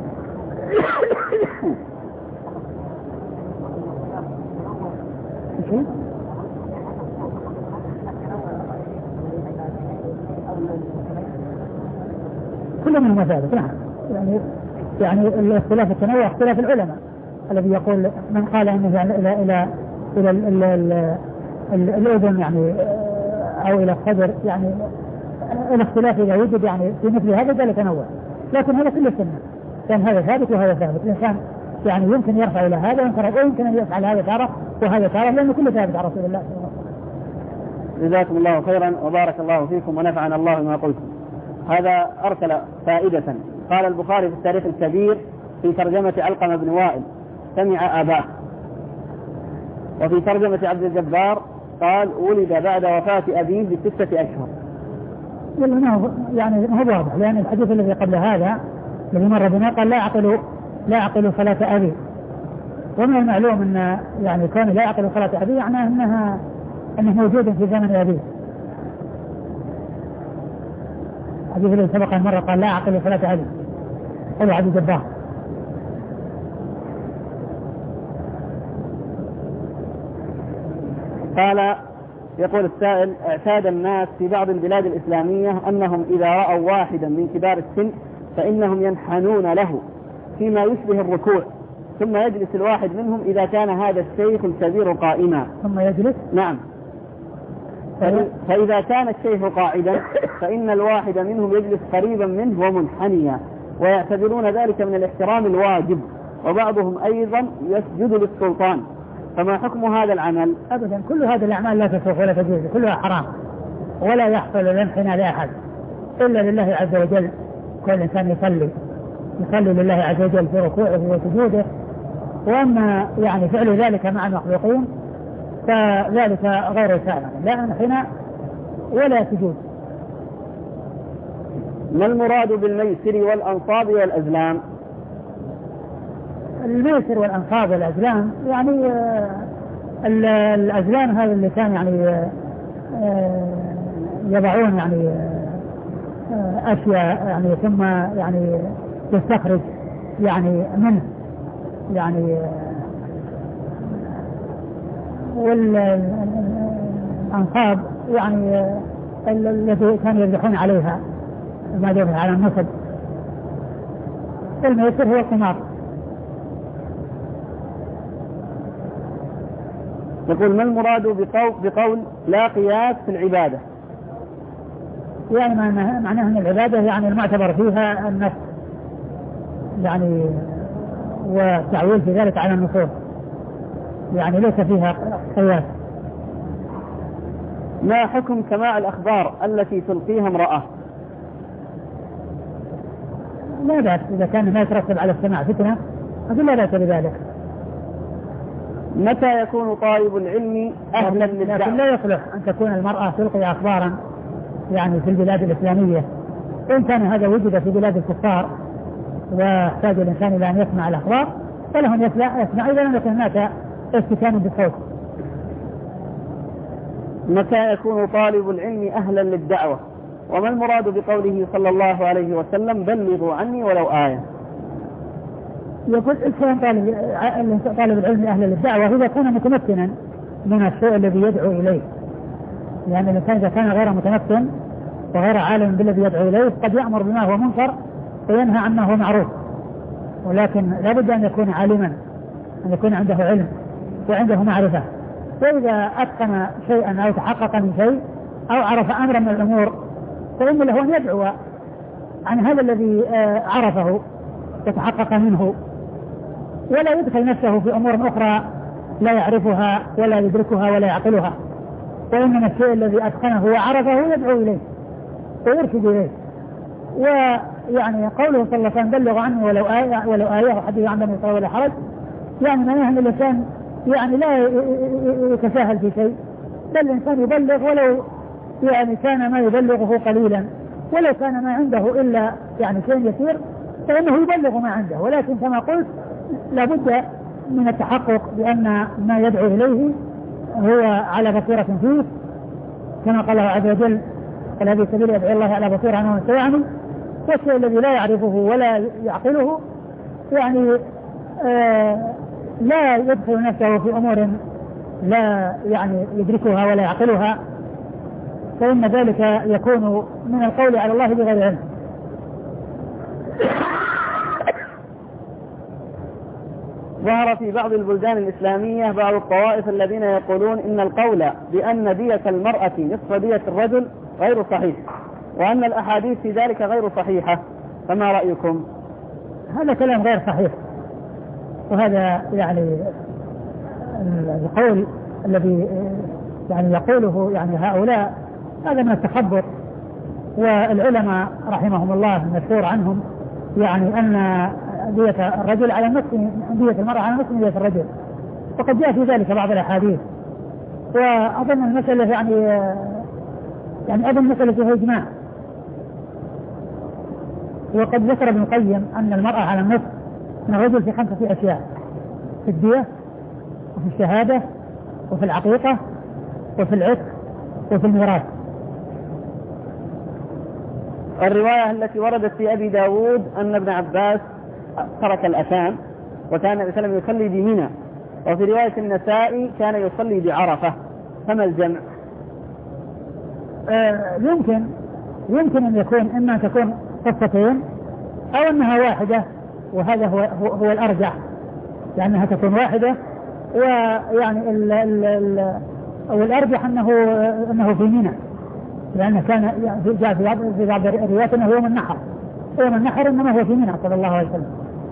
S1: كل من المسائل نعم، يعني الاختلاف التنوع اختلاف العلماء، الذي يقول من قال انه يعني الى الاذن يعني او الى الصدر، يعني الاختلاف اذا وجد يعني في مثل هذا ذلك تنوع، لكن هذا كله سنه، كان هذا ثابت وهذا ثابت. الانسان يعني يمكن يرفع الى هذا ويمكن ان يفعل هذا تاره وهذا تاره، لانه كله ثابت على رسول الله صلى الله عليه وسلم.
S2: جزاكم الله خيرا وبارك الله فيكم ونفعنا الله بما قلتم. هذا أرسل فائدة. قال البخاري في التاريخ الكبير في ترجمة علقمة بن وائل: سمع أباه. وفي ترجمة عبد الجبار قال: ولد بعد وفاة أبيه ب6 أشهر.
S1: يعني هو واضح، لأن الحديث الذي قبل هذا الذي مر بنا قال: لا يعقل صلاة أبي. ومن المعلوم أن يعني كان لا يعقل صلاة أبي يعني أنه موجود في زمن أبيه. الحديث الذي سبق مرة قال: لا يعقل صلاة أبي، هذا عبد الجبار.
S2: قال: يقول السائل: اعتاد الناس في بعض البلاد الإسلامية أنهم إذا رأوا واحدا من كبار السن فإنهم ينحنون له فيما يشبه الركوع، ثم يجلس الواحد منهم إذا كان هذا الشيخ الكبير قائما.
S1: ثم يجلس؟
S2: نعم. فإذا كان الشيخ قاعدا فإن الواحد منهم يجلس قريبا منه ومنحنيا، ويعتبرون ذلك من الاحترام الواجب، وبعضهم أيضا يسجد للسلطان. فما حكم هذا العمل؟
S1: أبدا، كل هذه الأعمال لا تصح ولا تجوز، كلها حرام، ولا يحصل الانحناء لأحد إلا لله عز وجل. كل إنسان يصلي لله عز وجل في ركوعه وسجوده، وأما يعني فعل ذلك مع المخلوقين فذلك غير سائغ، لا انحناء ولا سجود.
S2: ما المراد بالميسر والأنصاب والأزلام؟
S1: الميسر والأنصاب والأزلام يعني الأزلام هذا اللي كان يعني يضعون يعني أشياء يعني ثم يعني يستخرج يعني منه يعني، والأنصاب يعني التي كانوا يذبحون عليها ما يذبح على النصب. الميسر هو القمار.
S2: يقول: ما المراد بقول لا قياس في العبادة؟
S1: يعني معناه أن العبادة يعني المعتبر فيها النص يعني، والتعويل في ذلك على النصوص، يعني ليس فيها قياس.
S2: ما حكم سماع الأخبار التي تلقيها امرأة؟
S1: لا بأس إذا كان ما يترتب على السماع فتنة، أقول لا بأس بذلك.
S2: متى يكون طالب العلم أهلا للدعوة؟
S1: لكن لا يصلح أن تكون المرأة تلقي أخبارا يعني في البلاد الإسلامية. إن كان هذا وجد في بلاد الكفار واحتاج الإنسان إلى أن يسمع الأخبار فلهم يسمع إذا لم يكن هناك استكان بالصوت.
S2: متى يكون طالب العلم أهلا للدعوة؟ وما المراد بقوله صلى الله عليه وسلم: بلغوا عني ولو آية؟
S1: يقول إنسان طالب العلم أهلا للدعوة إذا كان متمكنا من الشيء الذي يدعو إليه، لأن الإنسان إذا كان غير متمكن وغير عالم بالذي يدعو إليه قد يأمر بما هو منكر وينهى عنه هو معروف، ولكن لا بد أن يكون عالما، أن يكون عنده علم وعنده معرفة. فإذا أتقن شيئا أو تحقق من شيء أو عرف أمرا من الأمور فإن له أن يدعو عن هذا الذي عرفه يتحقق منه، ولا يدخل نفسه في أمور أخرى لا يعرفها ولا يدركها ولا يعقلها، وإنما الشيء الذي أتقنه وعرفه يدعو إليه ويرشد إليه. ويعني قوله صلى الله عليه وسلم بلغ عني ولو آية وحديث عن بني إسرائيل ولا حرج، يعني معناه أن الإنسان يعني لا يتساهل في شيء، بل الإنسان يبلغ ولو يعني كان ما يبلغه قليلا، ولو كان ما عنده إلا يعني شيء يسير فإنه يبلغ ما عنده، ولكن كما قلت لابد من التحقق بأن ما يدعو إليه هو على بصيرة فيه، كما قال الله عز وجل قال هذه سبيل يدعو الله على بصيرة عنه ومستوعبه. والشيء الذي لا يعرفه ولا يعقله يعني لا يدخل نفسه في أمور لا يعني يدركها ولا يعقلها، فإن ذلك يكون من القول على الله بغير علم.
S2: ظهر في بعض البلدان الإسلامية بعض الطوائف الذين يقولون إن القول بأن دية المرأة نصف دية الرجل غير صحيح، وأن الأحاديث في ذلك غير صحيحة، فما رأيكم؟
S1: هذا كلام غير صحيح، وهذا يعني القول الذي يعني يقوله يعني هؤلاء هذا من التخبط. والعلماء رحمهم الله مشهور عنهم يعني أن دية الرجل على نصف دية المرأة على نصف دية الرجل، وقد جاء في ذلك بعض الأحاديث. وأظن المسألة يعني أظن مسألة فيها إجماع. وقد ذكر ابن القيم أن المرأة على النصف من الرجل في 5 أشياء: في الدية، وفي الشهادة، وفي العقيقة، وفي العتق، وفي الميراث.
S2: الرواية التي وردت في أبي داود أن ابن عباس ترك الأثام وكان النبي صلى الله عليه وسلم يصلي بمنى، وفي رواية النسائي كان يصلي بعرفة، فما الجمع؟
S1: يمكن أن يكون إما تكون قصتين أو أنها واحدة، وهذا هو الأرجح، لأنها تكون واحدة. ويعني الأرجح أنه في منى، لأنه كان جاء في بعض الروايات أنه يوم النحر إنما هو في منى صلى الله عليه وسلم.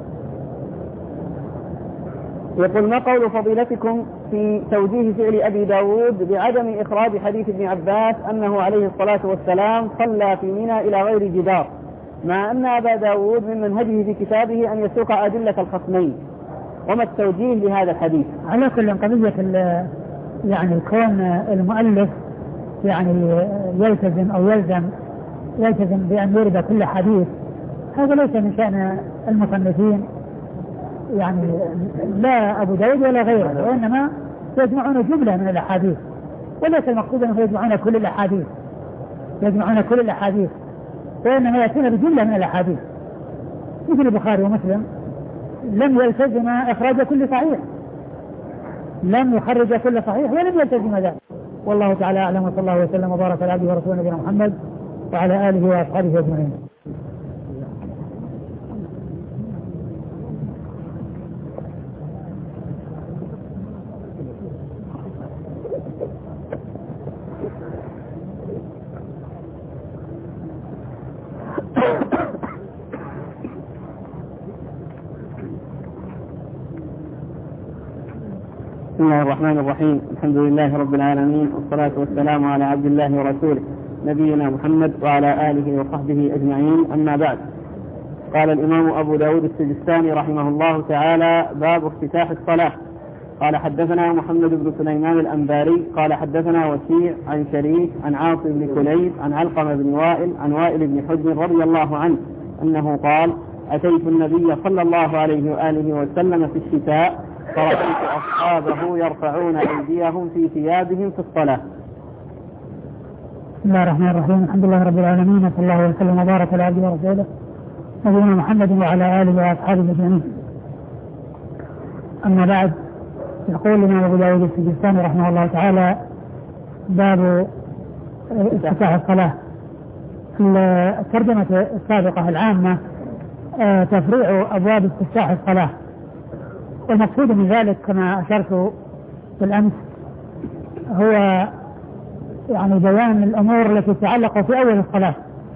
S2: يقول: ما قول فضيلتكم في توجيه فعل أبي داود بعدم إخراج حديث ابن عباس أنه عليه الصلاة والسلام صلى في منى إلى غير جدار، مع أن أبا داود من منهجه في كتابه أن يسوق أدلة الخصمين، وما التوجيه لهذا الحديث؟
S1: على كل قضية يعني كون المؤلف يعني يلتزم أو يلتزم بأن يرد كل حديث، هذا ليس من شأن المصنفين، يعني لا أبو داود ولا غيره، وإنما يجمعون جملة من الأحاديث، وليس المقصود أنه يجمعون كل الأحاديث، وإنما يأتون بجملة من الأحاديث. مثل البخاري ومسلم لم يلتزم إخراج كل صحيح، لم يخرج كل صحيح ولم يلتزم ذلك. والله تعالى أعلم، وصلى الله وسلم وبارك على عبده ورسوله نبينا محمد وعلى آله وأصحابه أجمعين.
S2: بسم الله الرحمن الرحيم. الحمد لله رب العالمين، والصلاة والسلام على عبد الله ورسوله نبينا محمد وعلى آله وصحبه أجمعين، أما بعد. قال الإمام أبو داود السجستاني رحمه الله تعالى: باب افتتاح الصلاة. قال: حدثنا محمد بن سليمان الأنباري قال: حدثنا وكيع عن شريك عن عاصم بن كليب عن علقمة بن وائل عن وائل بن حجر رضي الله عنه أنه قال: أتيت النبي صلى الله عليه وآله وسلم في الشتاء فرأيت أصحابه يرفعون أيديهم في ثيابهم في الصلاة.
S1: بسم الله الرحمن الرحيم. الحمد لله رب العالمين، وصلى الله وسلم وبارك على عبده ورسوله نبينا محمد وعلى آله وأصحابه أجمعين. أما بعد، يقول الإمام أبو داود السجستاني رحمه الله تعالى: باب افتتاح الصلاة. الترجمة السابقة العامة تفريع أبواب استفتاح الصلاة، والمقصود من ذلك كما أشرت بالأمس هو يعني بيان الأمور التي تتعلق في أول الصلاة،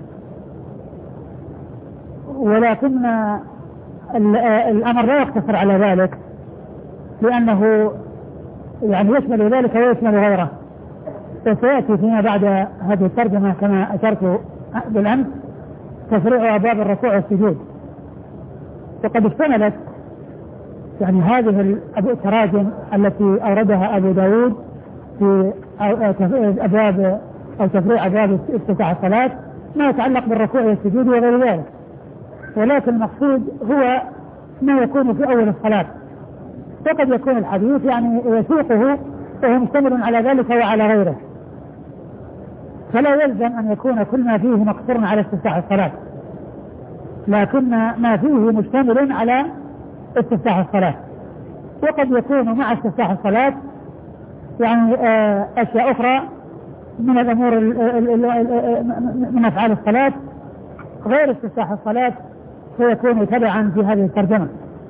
S1: ولكن الأمر لا يقتصر على ذلك، لأنه يعني يشمل ذلك ويشمل غيره. وسيأتي فيما بعد هذه الترجمة كما أشرت بالأمس تفريع أبواب الركوع والسجود. وقد اشتملت يعني هذه التراجم التي أوردها أبو داود في أبواب أو تفريع أبواب افتتاح الصلاة ما يتعلق بالركوع والسجود وغير ذلك، ولكن المقصود هو ما يكون في أول الصلاة. وقد يكون الحديث يعني يسوقه وهو مشتمل على ذلك وعلى غيره، فلا يلزم أن يكون كل ما فيه مقصور على استفتاح الصلاة، لكن ما فيه مشتمل على استفتاح الصلاة. وقد يكون مع استفتاح الصلاة يعني أشياء أخرى من الأمور من أفعال الصلاة غير استفتاح الصلاة فيكون تبعا في هذه الترجمة.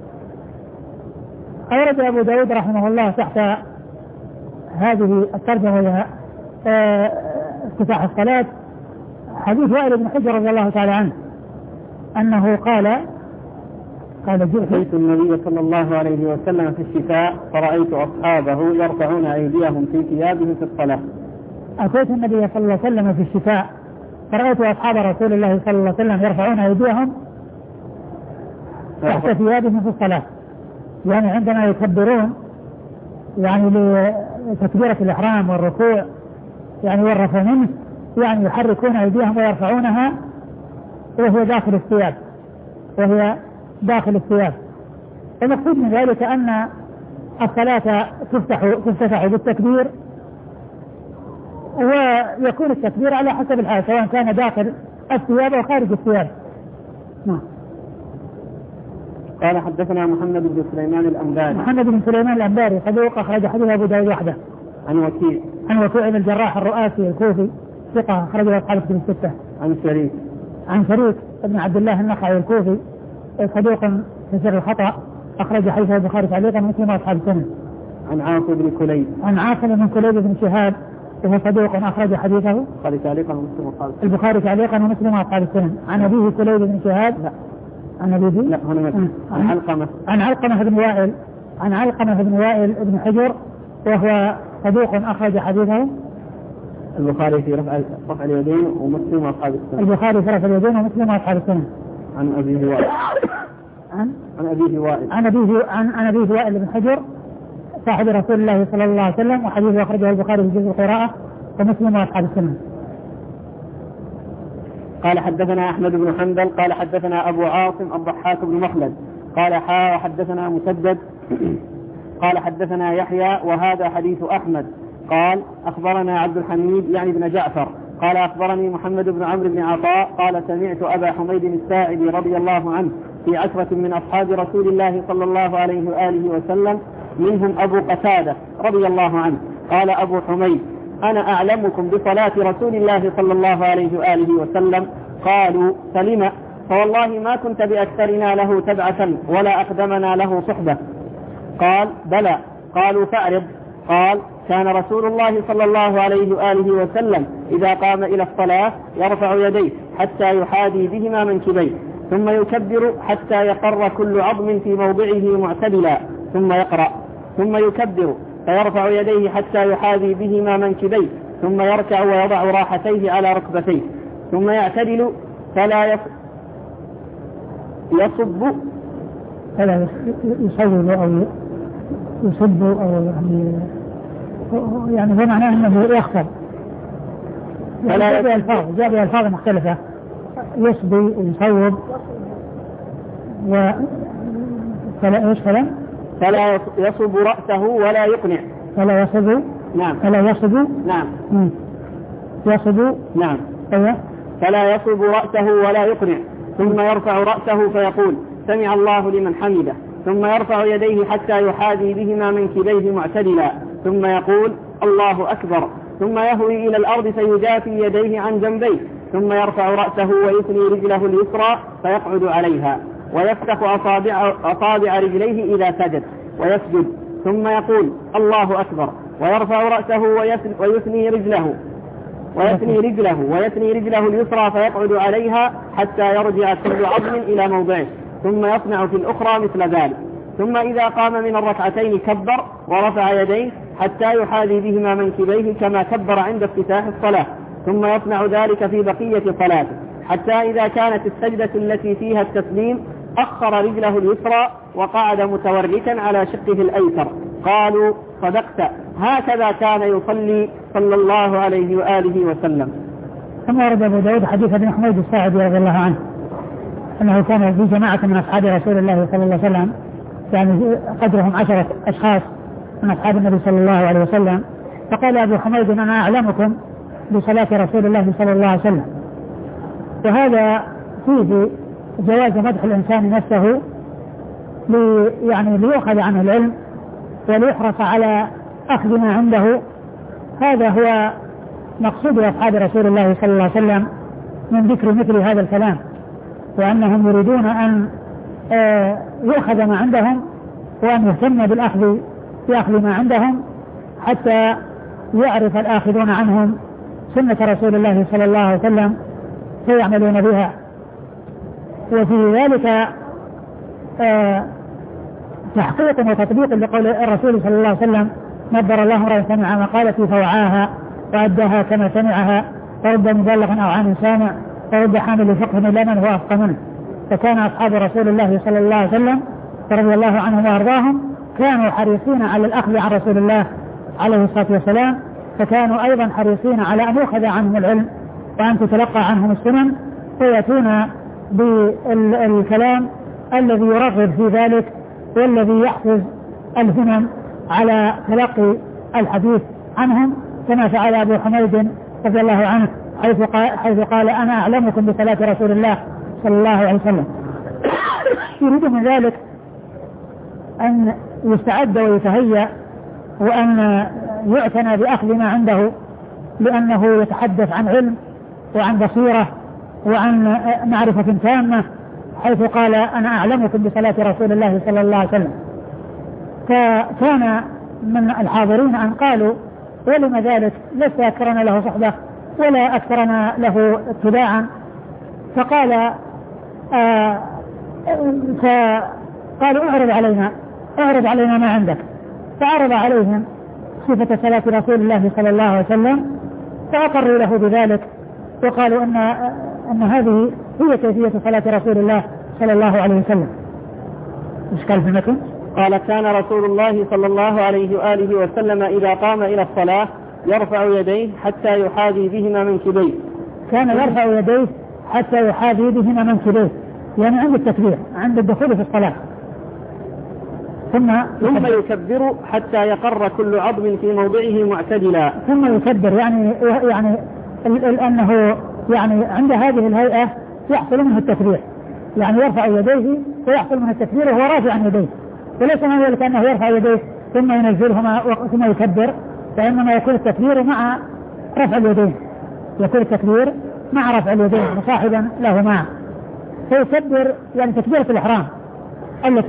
S1: أورد أبو داود رحمه الله تحت هذه الترجمة افتتاح الصلاة حديث وائل بن حجر رضي الله تعالى عنه أنه قال
S2: جئت النبي صلى الله عليه وسلم في الشتاء فرأيت أصحابه يرفعون أيديهم في ثيابهم في الصلاة.
S1: أتيت النبي صلى الله عليه وسلم في الشتاء فرأيت أصحاب رسول الله صلى الله عليه وسلم يرفعون أيديهم تحت ثيابهم في الصلاة، يعني عندما يكبرون يعني لتكبيرة الإحرام والركوع يعني والرفع منه يعني يحركون أيديهم ويرفعونها وهي داخل الثياب. المقصود من ذلك أن الصلاة تفتح بالتكبير، ويكون التكبير على حسب الحال سواء كان داخل الثياب أو خارج الثياب.
S2: قال حدثنا محمد بن سليمان
S1: الأنباري صدوق أخرج حديث أبو داود وحده. عن وكيع بن الجراح الرؤاسي الكوفي ثقة أخرج أصحاب الكتب الستة. عن شريك بن عبد الله النخعي الكوفي صدوق كثير الخطأ أخرج حديثه البخاري تعليقا ومسلم وأصحاب السنن.
S2: عن عاصم بن كليب بن شهاب وهو صدوق أخرج حديثه البخاري تعليقا ومسلم وأصحاب السنن. عن أبيه كليب بن شهاب عن علقمة بن وائل بن حجر وهو صدوق أخرج حديثه البخاري في رفع اليدين ومسلم وأصحاب السنن. عن أبيه وائل بن حجر صاحب رسول الله صلى الله عليه وسلم وحديثه أخرجه البخاري في جزء القراءة ومسلم وأصحاب السنن. قال حدثنا أحمد بن حنبل قال حدثنا أبو عاصم الضحاك بن مخلد قال حدثنا مسدد قال حدثنا يحيى وهذا حديث أحمد قال أخبرنا عبد الحميد يعني بن جعفر قال أخبرني محمد بن عمرو بن عطاء قال سمعت أبا حميد الساعدي رضي الله عنه في 10 من أصحاب رسول الله صلى الله عليه وآله وسلم منهم أبو قتادة رضي الله عنه قال أبو حميد أنا أعلمكم بصلاة رسول الله صلى الله عليه وآله وسلم. قالوا فلم؟ فوالله ما كنت بأكثرنا له تبعة ولا أقدمنا له صحبة. قال بلى. قالوا فأعرض. قال كان رسول الله صلى الله عليه وآله وسلم إذا قام إلى الصلاة يرفع يديه حتى يحاذي بهما منكبيه ثم يكبر حتى يقر كل عظم في موضعه معتدلا ثم يقرأ ثم يكبر فيرفع يديه حتى يحاذي بهما منكبيه ثم يركع ويضع راحتيه على ركبتيه ثم يعتدل فلا يصب
S1: أو يعني هو معناه أنه يخفض جاء بألفاظ مختلفة يصبي ويصوب فلا
S2: يصب رأسه ولا يقنع
S1: فلا يصب
S2: فلا يصب رأسه ولا يقنع ثم يرفع رأسه فيقول سمع الله لمن حمده ثم يرفع يديه حتى يحاذي بهما منكبيه معتدلا ثم يقول الله أكبر ثم يهوي إلى الأرض فيجافي يديه عن جنبيه ثم يرفع رأسه ويثني رجله اليسرى فيقعد عليها ويفتح أصابع رجليه إذا سجد ويسجد ثم يقول الله أكبر ويرفع رأسه ويثني رجله اليسرى فيقعد عليها حتى يرجع كل عظم إلى موضعه ثم يصنع في الأخرى مثل ذلك ثم إذا قام من الركعتين كبر ورفع يديه حتى يحاذي بهما منكبيه كما كبر عند افتتاح الصلاة، ثم يصنع ذلك في بقية صلاته، حتى إذا كانت السجدة التي فيها التسليم أخر رجله اليسرى وقعد متوركا على شقه الأيسر. قالوا صدقت، هكذا كان يصلي صلى الله عليه وآله وسلم.
S1: ثم ورد أبو داود حديث ابن حميد الساعدي رضي الله عنه أنه كان في جماعة من أصحاب رسول الله صلى الله عليه وسلم، يعني قدرهم 10 أشخاص من أصحاب النبي صلى الله عليه وسلم، فقال أبو حميد أنا أعلمكم بصلاة رسول الله صلى الله عليه وسلم. وهذا فيه جواز مدح الإنسان نفسه يعني ليأخذ عنه العلم وليحرص على أخذ ما عنده. هذا هو مقصود أصحاب رسول الله صلى الله عليه وسلم من ذكر مثل هذا الكلام، وأنهم يريدون أن يأخذ ما عندهم وأن يهتم بأخذ ما عندهم حتى يعرف الآخذون عنهم سنة رسول الله صلى الله عليه وسلم فيعملون بها. وفي ذلك تحقيق وتطبيق لقول الرسول صلى الله عليه وسلم نبر الله امرأ سمع مقالتي فوعاها وأداها كما سمعها، ورد مبلغ أو عام سامع، ورد حامل فقه إلى من هو أفقه منه. فكان أصحاب رسول الله صلى الله عليه وسلم رضي الله عنهم وأرضاهم كانوا حريصين على الأخذ عن رسول الله عليه الصلاة والسلام، فكانوا أيضا حريصين على أن يؤخذ عنهم العلم وأن تتلقى عنهم السنن، فيأتون بالكلام الذي يرغب في ذلك والذي يحفز الهمم على تلقي الحديث عنهم، كما فعل أبو حميد رضي الله عنه حيث قال أنا أعلمكم بصلاة رسول الله صلى الله عليه وسلم. يريد من ذلك أن يستعد ويتهيأ وأن يعتنى بأخذ ما عنده، لأنه يتحدث عن علم وعن بصيرة وعن معرفة تامة، حيث قال أنا أعلمكم بصلاة رسول الله صلى الله عليه وسلم. فكان من الحاضرين أن قالوا ولم ذلك، لست أكثرنا له صحبة ولا أكثرنا له اتباعا. فقالوا اعرض علينا ما عندك، فعرض عليهم صفة صلاة رسول الله صلى الله عليه وسلم فأقروا له بذلك، وقالوا أن هذه هي كيفية صلاة رسول الله صلى الله عليه وسلم. إيش قال في المتن؟
S2: قال كان رسول الله صلى الله عليه وآله وسلم إذا قام إلى الصلاة يرفع يديه حتى يحاذي بهما منكبيه.
S1: كان يرفع يديه حتى يحاذي بهما منكبيه، يعني عند التكبير، عند الدخول في الصلاة. ثم
S2: يكبر حتى يقر كل عظم في موضعه معتدلا.
S1: ثم يكبر يعني أنه يعني عند هذه الهيئة يحصل منه التكبير، يعني يرفع يديه ويحصل منه التكبير وهو رافع يديه، وليس من ذلك أنه يرفع يديه ثم ينزلهما ثم يكبر، فإنما يكون التكبير مع رفع اليدين، يكون التكبير مع رفع اليدين مصاحبا لهما. فيكبر يعني تكبيرة الإحرام التي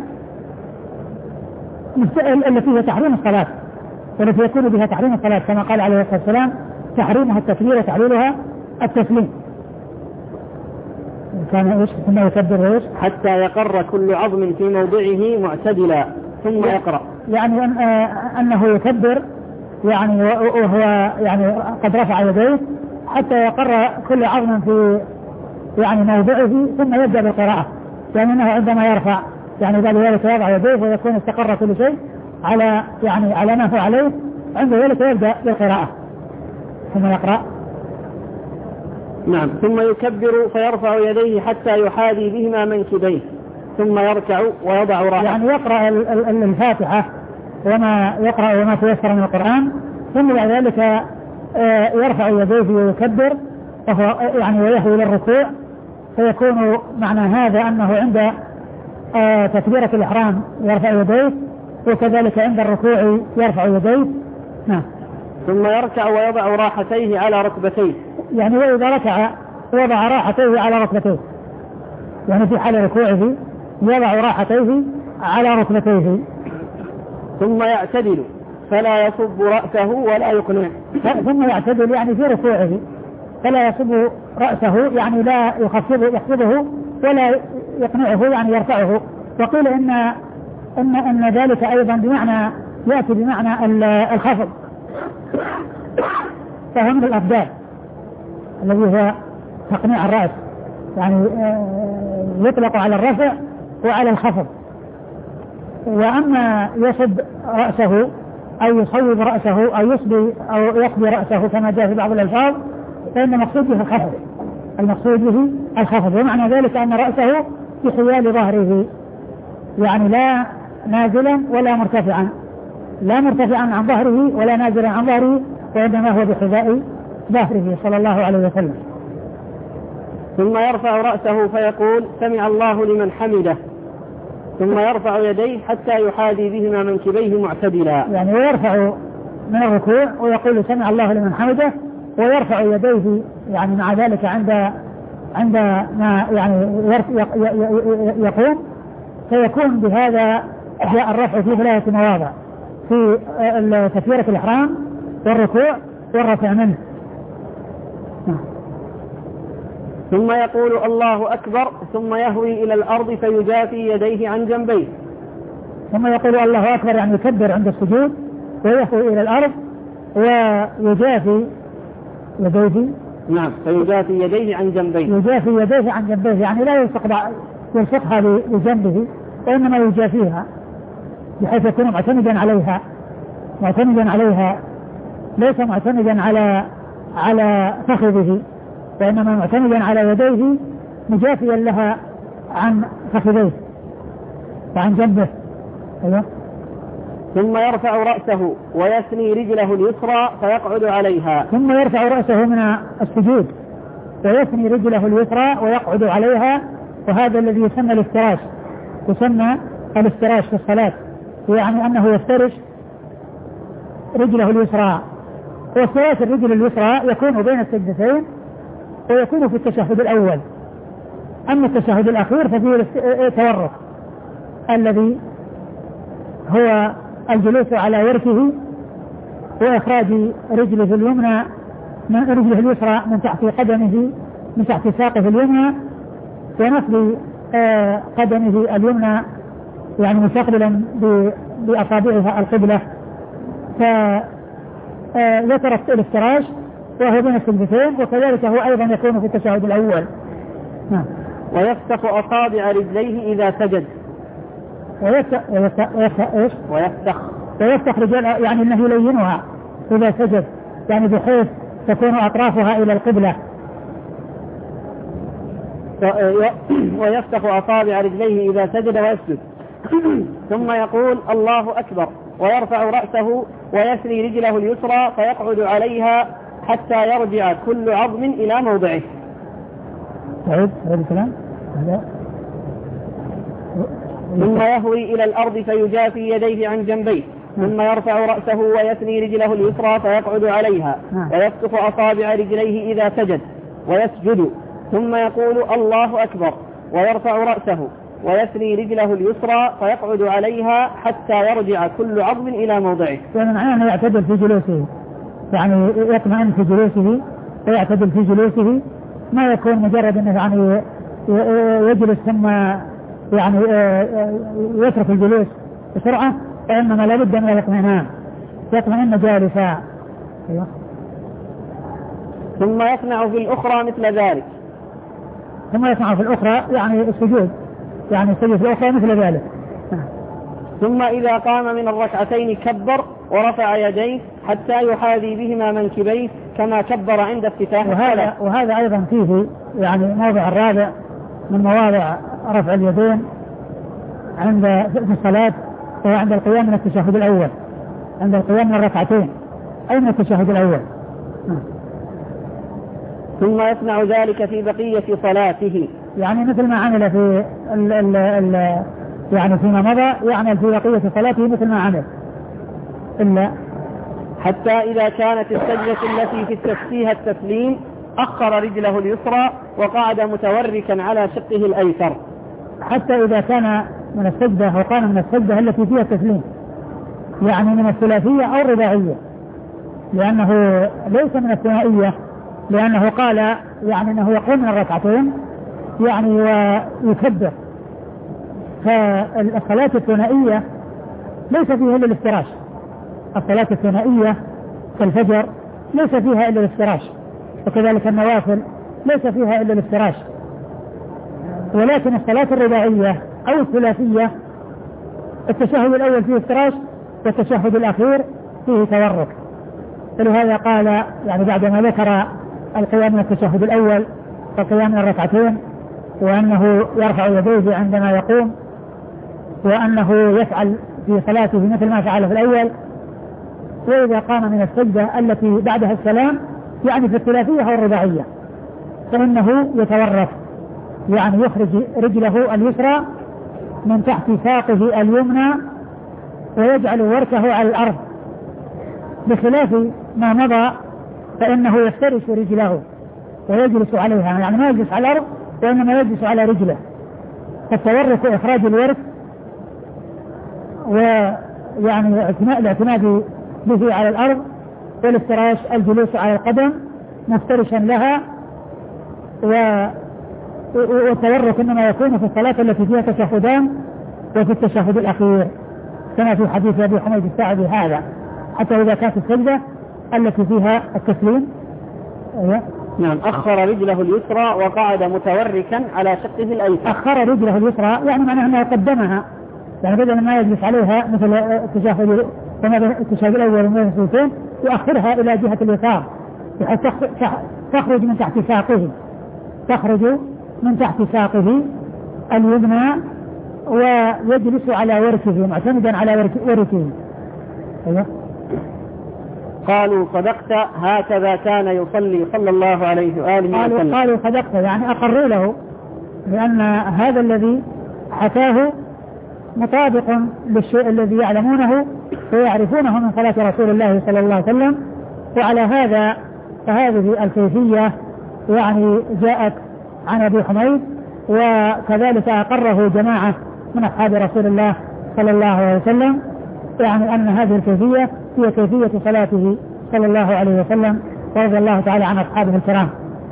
S1: هي تحريم الصلاة، والتي يكون بها تحريم الصلاة كما قال عليه الصلاة والسلام تحريمها التكبير وتحليلها التسليم. كان ايش ثم يكبر ايش
S2: حتى يقر كل عظم في موضعه معتدلا ثم يقرأ،
S1: يعني أنه يكبر يعني وهو يعني قد رفع يديه حتى يقر كل عظم في يعني موضعه ثم يبدأ بالقراءة، يعني أنه عندما يرفع يعني ذلك يضع يديه ويكون استقر كل شيء على يعني على ما هو عليه، عند ذلك يبدأ بالقراءة ثم يقرأ.
S2: نعم. ثم يكبر فيرفع يديه حتى يحاذي بهما منكبيه ثم يركع ويضع رأسه،
S1: يعني يقرأ الفاتحة وما يقرأ وما تيسر من القرآن، ثم بعد ذلك يرفع يديه ويكبر وهو يعني ويهوي للركوع، فيكون معنى هذا أنه عند تكبيرة الإحرام يرفع يديه وكذلك عند الركوع يرفع يديه. نعم.
S2: ثم يركع ويضع راحتيه على ركبتيه،
S1: يعني وإذا ركع وضع راحتيه على ركبتيه، يعني في حال ركوعه يضع راحتيه على ركبتيه.
S2: ثم يعتدل فلا يصب رأسه ولا يقنعه.
S1: ثم يعتدل يعني في ركوعه فلا يصب رأسه يعني لا يخفضه ولا يقنعه يعني يرفعه. وقيل إن ذلك أيضا بمعنى يأتي بمعنى الخفض، فهو من الأفضال الذي هو تقنيع الرأس، يعني يطلق على الرفع وعلى الخفض. وأما يصب رأسه أو يصوب رأسه أو يصبي أو يقضي رأسه كما جاء في بعض الألفاظ، فإن المقصود به الخفض، المقصود به الخفض، ومعنى ذلك أن رأسه في حيال ظهره، يعني لا نازلا ولا مرتفعا، لا مرتفعا عن ظهره ولا نازلا عن ظهره، وإنما هو بحذاء ظهره صلى الله عليه وسلم.
S2: ثم يرفع رأسه فيقول سمع الله لمن حمده، ثم يرفع يديه حتى يحاذي بهما منكبيه معتدلا،
S1: يعني ويرفع من الركوع ويقول سمع الله لمن حمده، ويرفع يديه يعني مع ذلك عند ما يعني يقوم، فيكون بهذا جاء الرفع في 3 مواضع: في تكبيرة الإحرام والركوع والرفع منه.
S2: ثم يقول الله أكبر، ثم يهوي إلى الأرض فيجافي يديه عن جنبيه.
S1: ثم يقول الله أكبر يعني يكبر عند السجود، ويهوي إلى الأرض ويجافي يديه،
S2: نعم، فيجافي يديه عن جنبيه،
S1: يجافي يديه عن جنبيه، يعني لا يلصقها بجنبه، وإنما يجافيها بحيث يكون معتمدا عليها، ليس معتمدا على فخذه، وإنما معتمدا على يديه مجافيا لها عن فخذيه وعن جنبه. أيوه.
S2: ثم يرفع رأسه ويثني رجله اليسرى فيقعد عليها.
S1: ثم يرفع رأسه من السجود ويثني رجله اليسرى ويقعد عليها، وهذا الذي يسمى الافتراش، يسمى الافتراش في الصلاة، يعني أنه يفترش رجله اليسرى. وافتراش الرجل اليسرى يكون بين السجدتين ويكون في التشهد الأول. أما التشهد الأخير ففيه التورك الذي هو الجلوس على وركه وإخراج رجله اليمنى من رجله اليسرى من تحت قدمه، من تحت ساقه اليمنى، ونفض قدمه اليمنى يعني مستقبلا بأصابعها القبلة، فذكر الافتراش وهو بين السجدتين، وكذلك هو أيضا يكون في التشهد الأول.
S2: ويفتح أصابع رجليه إذا سجد.
S1: ويفتح رجل يعني أنه يلينها إذا سجد، يعني بحيث تكون أطرافها إلى القبلة.
S2: ويفتح أصابع رجليه إذا سجد ويسجد. ثم يقول الله أكبر، ويرفع رأسه ويثني رجله اليسرى فيقعد عليها حتى يرجع كل عظم إلى موضعه. ثم يهوي إلى الأرض فيجافي يديه عن جنبيه، ثم يرفع رأسه ويثني رجله اليسرى فيقعد عليها، ويفتح أصابع رجليه إذا سجد ويسجد. ثم يقول الله أكبر، ويرفع رأسه ويثني رجله اليسرى فيقعد عليها حتى يرجع كل عظم إلى موضعه.
S1: يعني معناه أنه يعتدل في جلوسه، يعني يطمئن في جلوسه ويعتدل في جلوسه، ما يكون مجرد أنه يعني يجلس ثم يعني يترك الجلوس بسرعة، وإنما لابد من الاطمئنان، يطمئن جالسا. أيوه.
S2: ثم يصنع في الأخرى مثل ذلك.
S1: ثم يصنع في الأخرى يعني السجود، يعني السجود في الأخرى مثل ذلك.
S2: ثم إذا قام من الركعتين كبر ورفع يديه حتى يحاذي بهما منكبيه كما كبر عند افتتاح الصلاة.
S1: وهذا أيضا فيه يعني موضع الرابع من مواضع رفع اليدين في الصلاة، وهو عند القيام من التشهد الأول، عند القيام من الركعتين أي من التشهد الأول.
S2: ثم يصنع ذلك في بقية صلاته،
S1: يعني مثل ما عمل في يعني فيما مضى يعمل في بقية صلاته مثل ما عمل، إلا
S2: حتى إذا كانت السجدة التي فيها التسليم أخر رجله اليسرى وقعد متوركا على شقه الأيسر.
S1: حتى إذا كان من السجدة وقام من السجدة التي فيها التسليم، يعني من الثلاثية أو الرباعية، لأنه ليس من الثنائية، لأنه قال يعني أنه يقوم من الركعتين يعني ويكبر. فالصلاة الثنائية ليس فيها إلا الافتراش، الصلاة الثنائية كالفجر ليس فيها إلا الافتراش، وكذلك النوافل ليس فيها إلا الافتراش، ولكن الصلاة الرباعية أو الثلاثية التشهد الأول فيه افتراش والتشهد الأخير فيه تورك. فلهذا قال يعني بعدما ذكر القيام من التشهد الأول والقيام من الركعتين وأنه يرفع يديه عندما يقوم وأنه يفعل في صلاته مثل ما فعل في الأول، وإذا قام من السجدة التي بعدها السلام يعني في الثلاثية أو الرباعية فإنه يتورك، يعني يخرج رجله اليسرى من تحت ساقه اليمنى ويجعل وركه على الأرض، بخلاف ما مضى فإنه يفترش رجله ويجلس عليها، يعني ما يجلس على الأرض وإنما يجلس على رجله. فالتورك إخراج الورك ويعني الاعتماد به على الأرض، والافتراش الجلوس على القدم مفترشا لها، والتورك إنما يكون في الصلاة التي فيها تشهدان وفي التشهد الأخير كما في حديث أبي حميد الساعدي هذا، حتى إذا كانت السجدة التي فيها التسليم
S2: نعم أخر رجله اليسرى وقعد متوركا على شقه الأيسر.
S1: أخر رجله اليسرى يعني معناه أنه قدمها، يعني بدل ما يجلس عليها مثل التشهد الأول من السجدتين يؤخرها إلى جهة اليسار بحيث تخرج من تحت ساقه، تخرج من تحت ساقه اليمنى ويجلس على وركه معتمدا على وركه.
S2: قالوا صدقت هكذا كان يصلي صلى الله عليه وآله وسلم.
S1: قالوا صدقت يعني أقروا له، لأن هذا الذي حكاه مطابق للشيء الذي يعلمونه ويعرفونه من صلاة رسول الله صلى الله عليه وسلم، وعلى هذا فهذه الكيفية يعني جاءت عن أبي حميد، وكذلك أقره جماعة من أصحاب رسول الله صلى الله عليه وسلم، يعني أن هذه الكيفية هي كيفية صلاته صلى الله عليه وسلم ورضي الله تعالى عن أصحابه الكرام.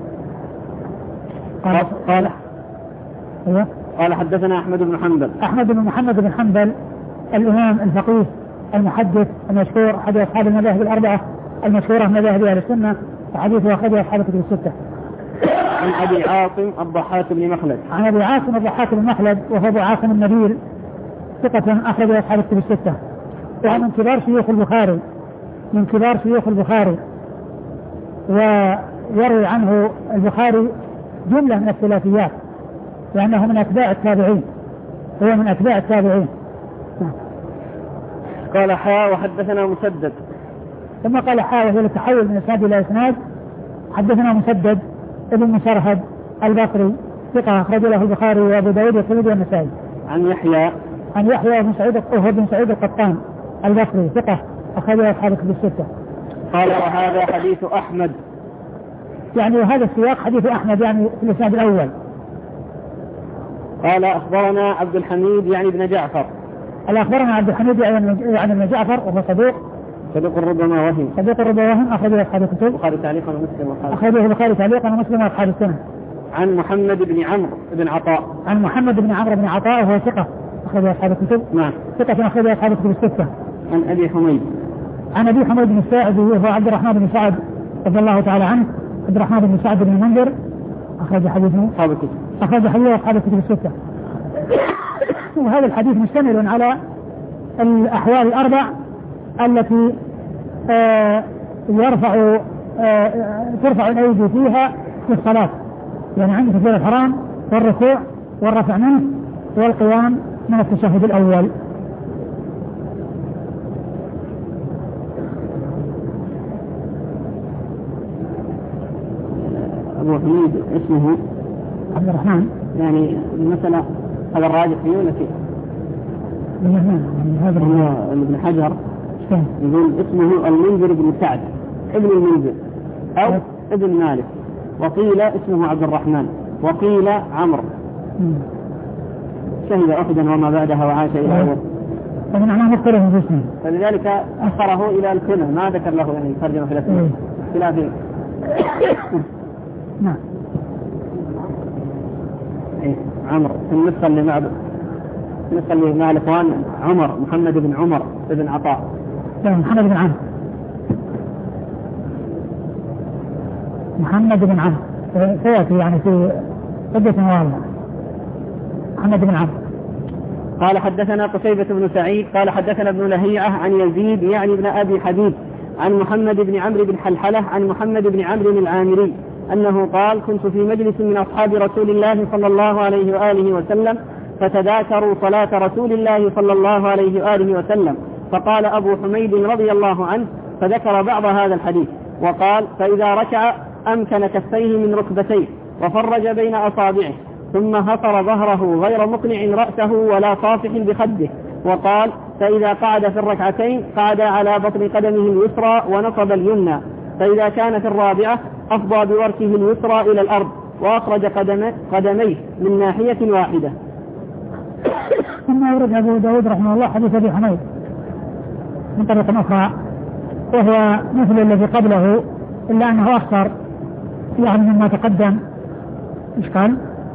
S2: قال حدثنا أحمد بن
S1: حنبل الإمام الفقيه المحدث المشهور أحد أصحاب المذاهب الأربعة المشهورة من مذاهب أهل السنة، وحديثه أخرجه أصحاب الكتب الستة.
S2: عن أبي عاصم الضحاك بن مخلد وهو أبو عاصم النبيل ثقة أخرجه أصحاب الكتب الستة، وهو من كبار شيوخ البخاري، ويروي عنه البخاري جملة من الثلاثيات لأنه من أتباع التابعين، قال حاء وحدثنا مسدد،
S1: ثم قال حاء وهو التحول من إسناد إلى إسناد. حدثنا مسدد ابن مسرهد البصري ثقة أخرج له البخاري وأبو داود والترمذي والنسائي.
S2: عن يحيى
S1: بن سعيد القطان البصري ثقة أخرج له أصحاب الكتب الستة.
S2: قال وهذا حديث أحمد،
S1: يعني هذا السياق حديث أحمد يعني في الإسناد الأول.
S2: قال أخبرنا عبد الحميد يعني ابن جعفر.
S1: أخبرنا عبد الحميد يعني ابن جعفر وهو
S2: صدوق ربما وهم
S1: أخرجه أصحاب الكتب
S2: البخاري تعليقا ومسلم
S1: أخرجه البخاري تعليقا ومسلم وأصحاب السنة.
S2: عن محمد بن عمرو بن عطاء
S1: وهو ثقة أخرجه أصحاب الكتب.
S2: نعم
S1: ثقة أخرجه أصحاب الكتب الستة.
S2: عن أبي حميد
S1: بن الساعدي وهو عبد الرحمن بن سعد رضي الله تعالى عنه، عبد الرحمن بن سعد بن المنذر أخرج حديثه أصحاب الكتب الستة. وهذا الحديث مشتمل على الأحوال الأربع التي ترفع الأيدي فيها في الصلاة، يعني عند تكبيرة الحرام والركوع والرفع منه والقيام من التشهد الأول.
S2: أبو حميد اسمه
S1: عبد الرحمن،
S2: يعني المسألة هذا الراجح فيه ولا فيه؟
S1: هذا
S2: ابن حجر يقول اسمه المنذر بن سعد ابن المنذر أو ابن مالك، وقيل اسمه عبد الرحمن، وقيل عمرو، شهد أحدا وما بعدها وعاش إلى أول، فلذلك أخره إلى الكنى، ما ذكر له يعني ترجمة في الأسماء خلافه.
S1: نعم
S2: عمرو في النسخة اللي مع الإخوان عمر محمد بن عمر بن عطاء،
S1: محمد بن عمرو. محمد بن عمرو سيأتي يعني في عدة مواضع. محمد بن عمرو.
S2: قال حدثنا قتيبة بن سعيد قال حدثنا ابن لهيعة عن يزيد يعني ابن أبي حبيب عن محمد بن عمرو بن حلحلة عن محمد بن عمرو العامري أنه قال كنت في مجلس من أصحاب رسول الله صلى الله عليه وآله وسلم فتذاكروا صلاة رسول الله صلى الله عليه وآله وسلم فقال أبو حميد رضي الله عنه فذكر بعض هذا الحديث وقال فإذا ركع أمكن كفيه من ركبتيه وفرج بين أصابعه ثم هطر ظهره غير مقنع رأسه ولا صافح بخده وقال فإذا قعد في الركعتين قعد على بطن قدمه اليسرى ونصب اليمنى فإذا كان في الرابعة أفضى بوركه اليسرى إلى الأرض وأخرج قدميه من ناحية واحدة.
S1: ثم يورد أبو داود رحمه الله حديث أبي حميد من طريقة أخرى وهو مثل الذي قبله إلا أنه أخطر يعني مما تقدم. إيش قال؟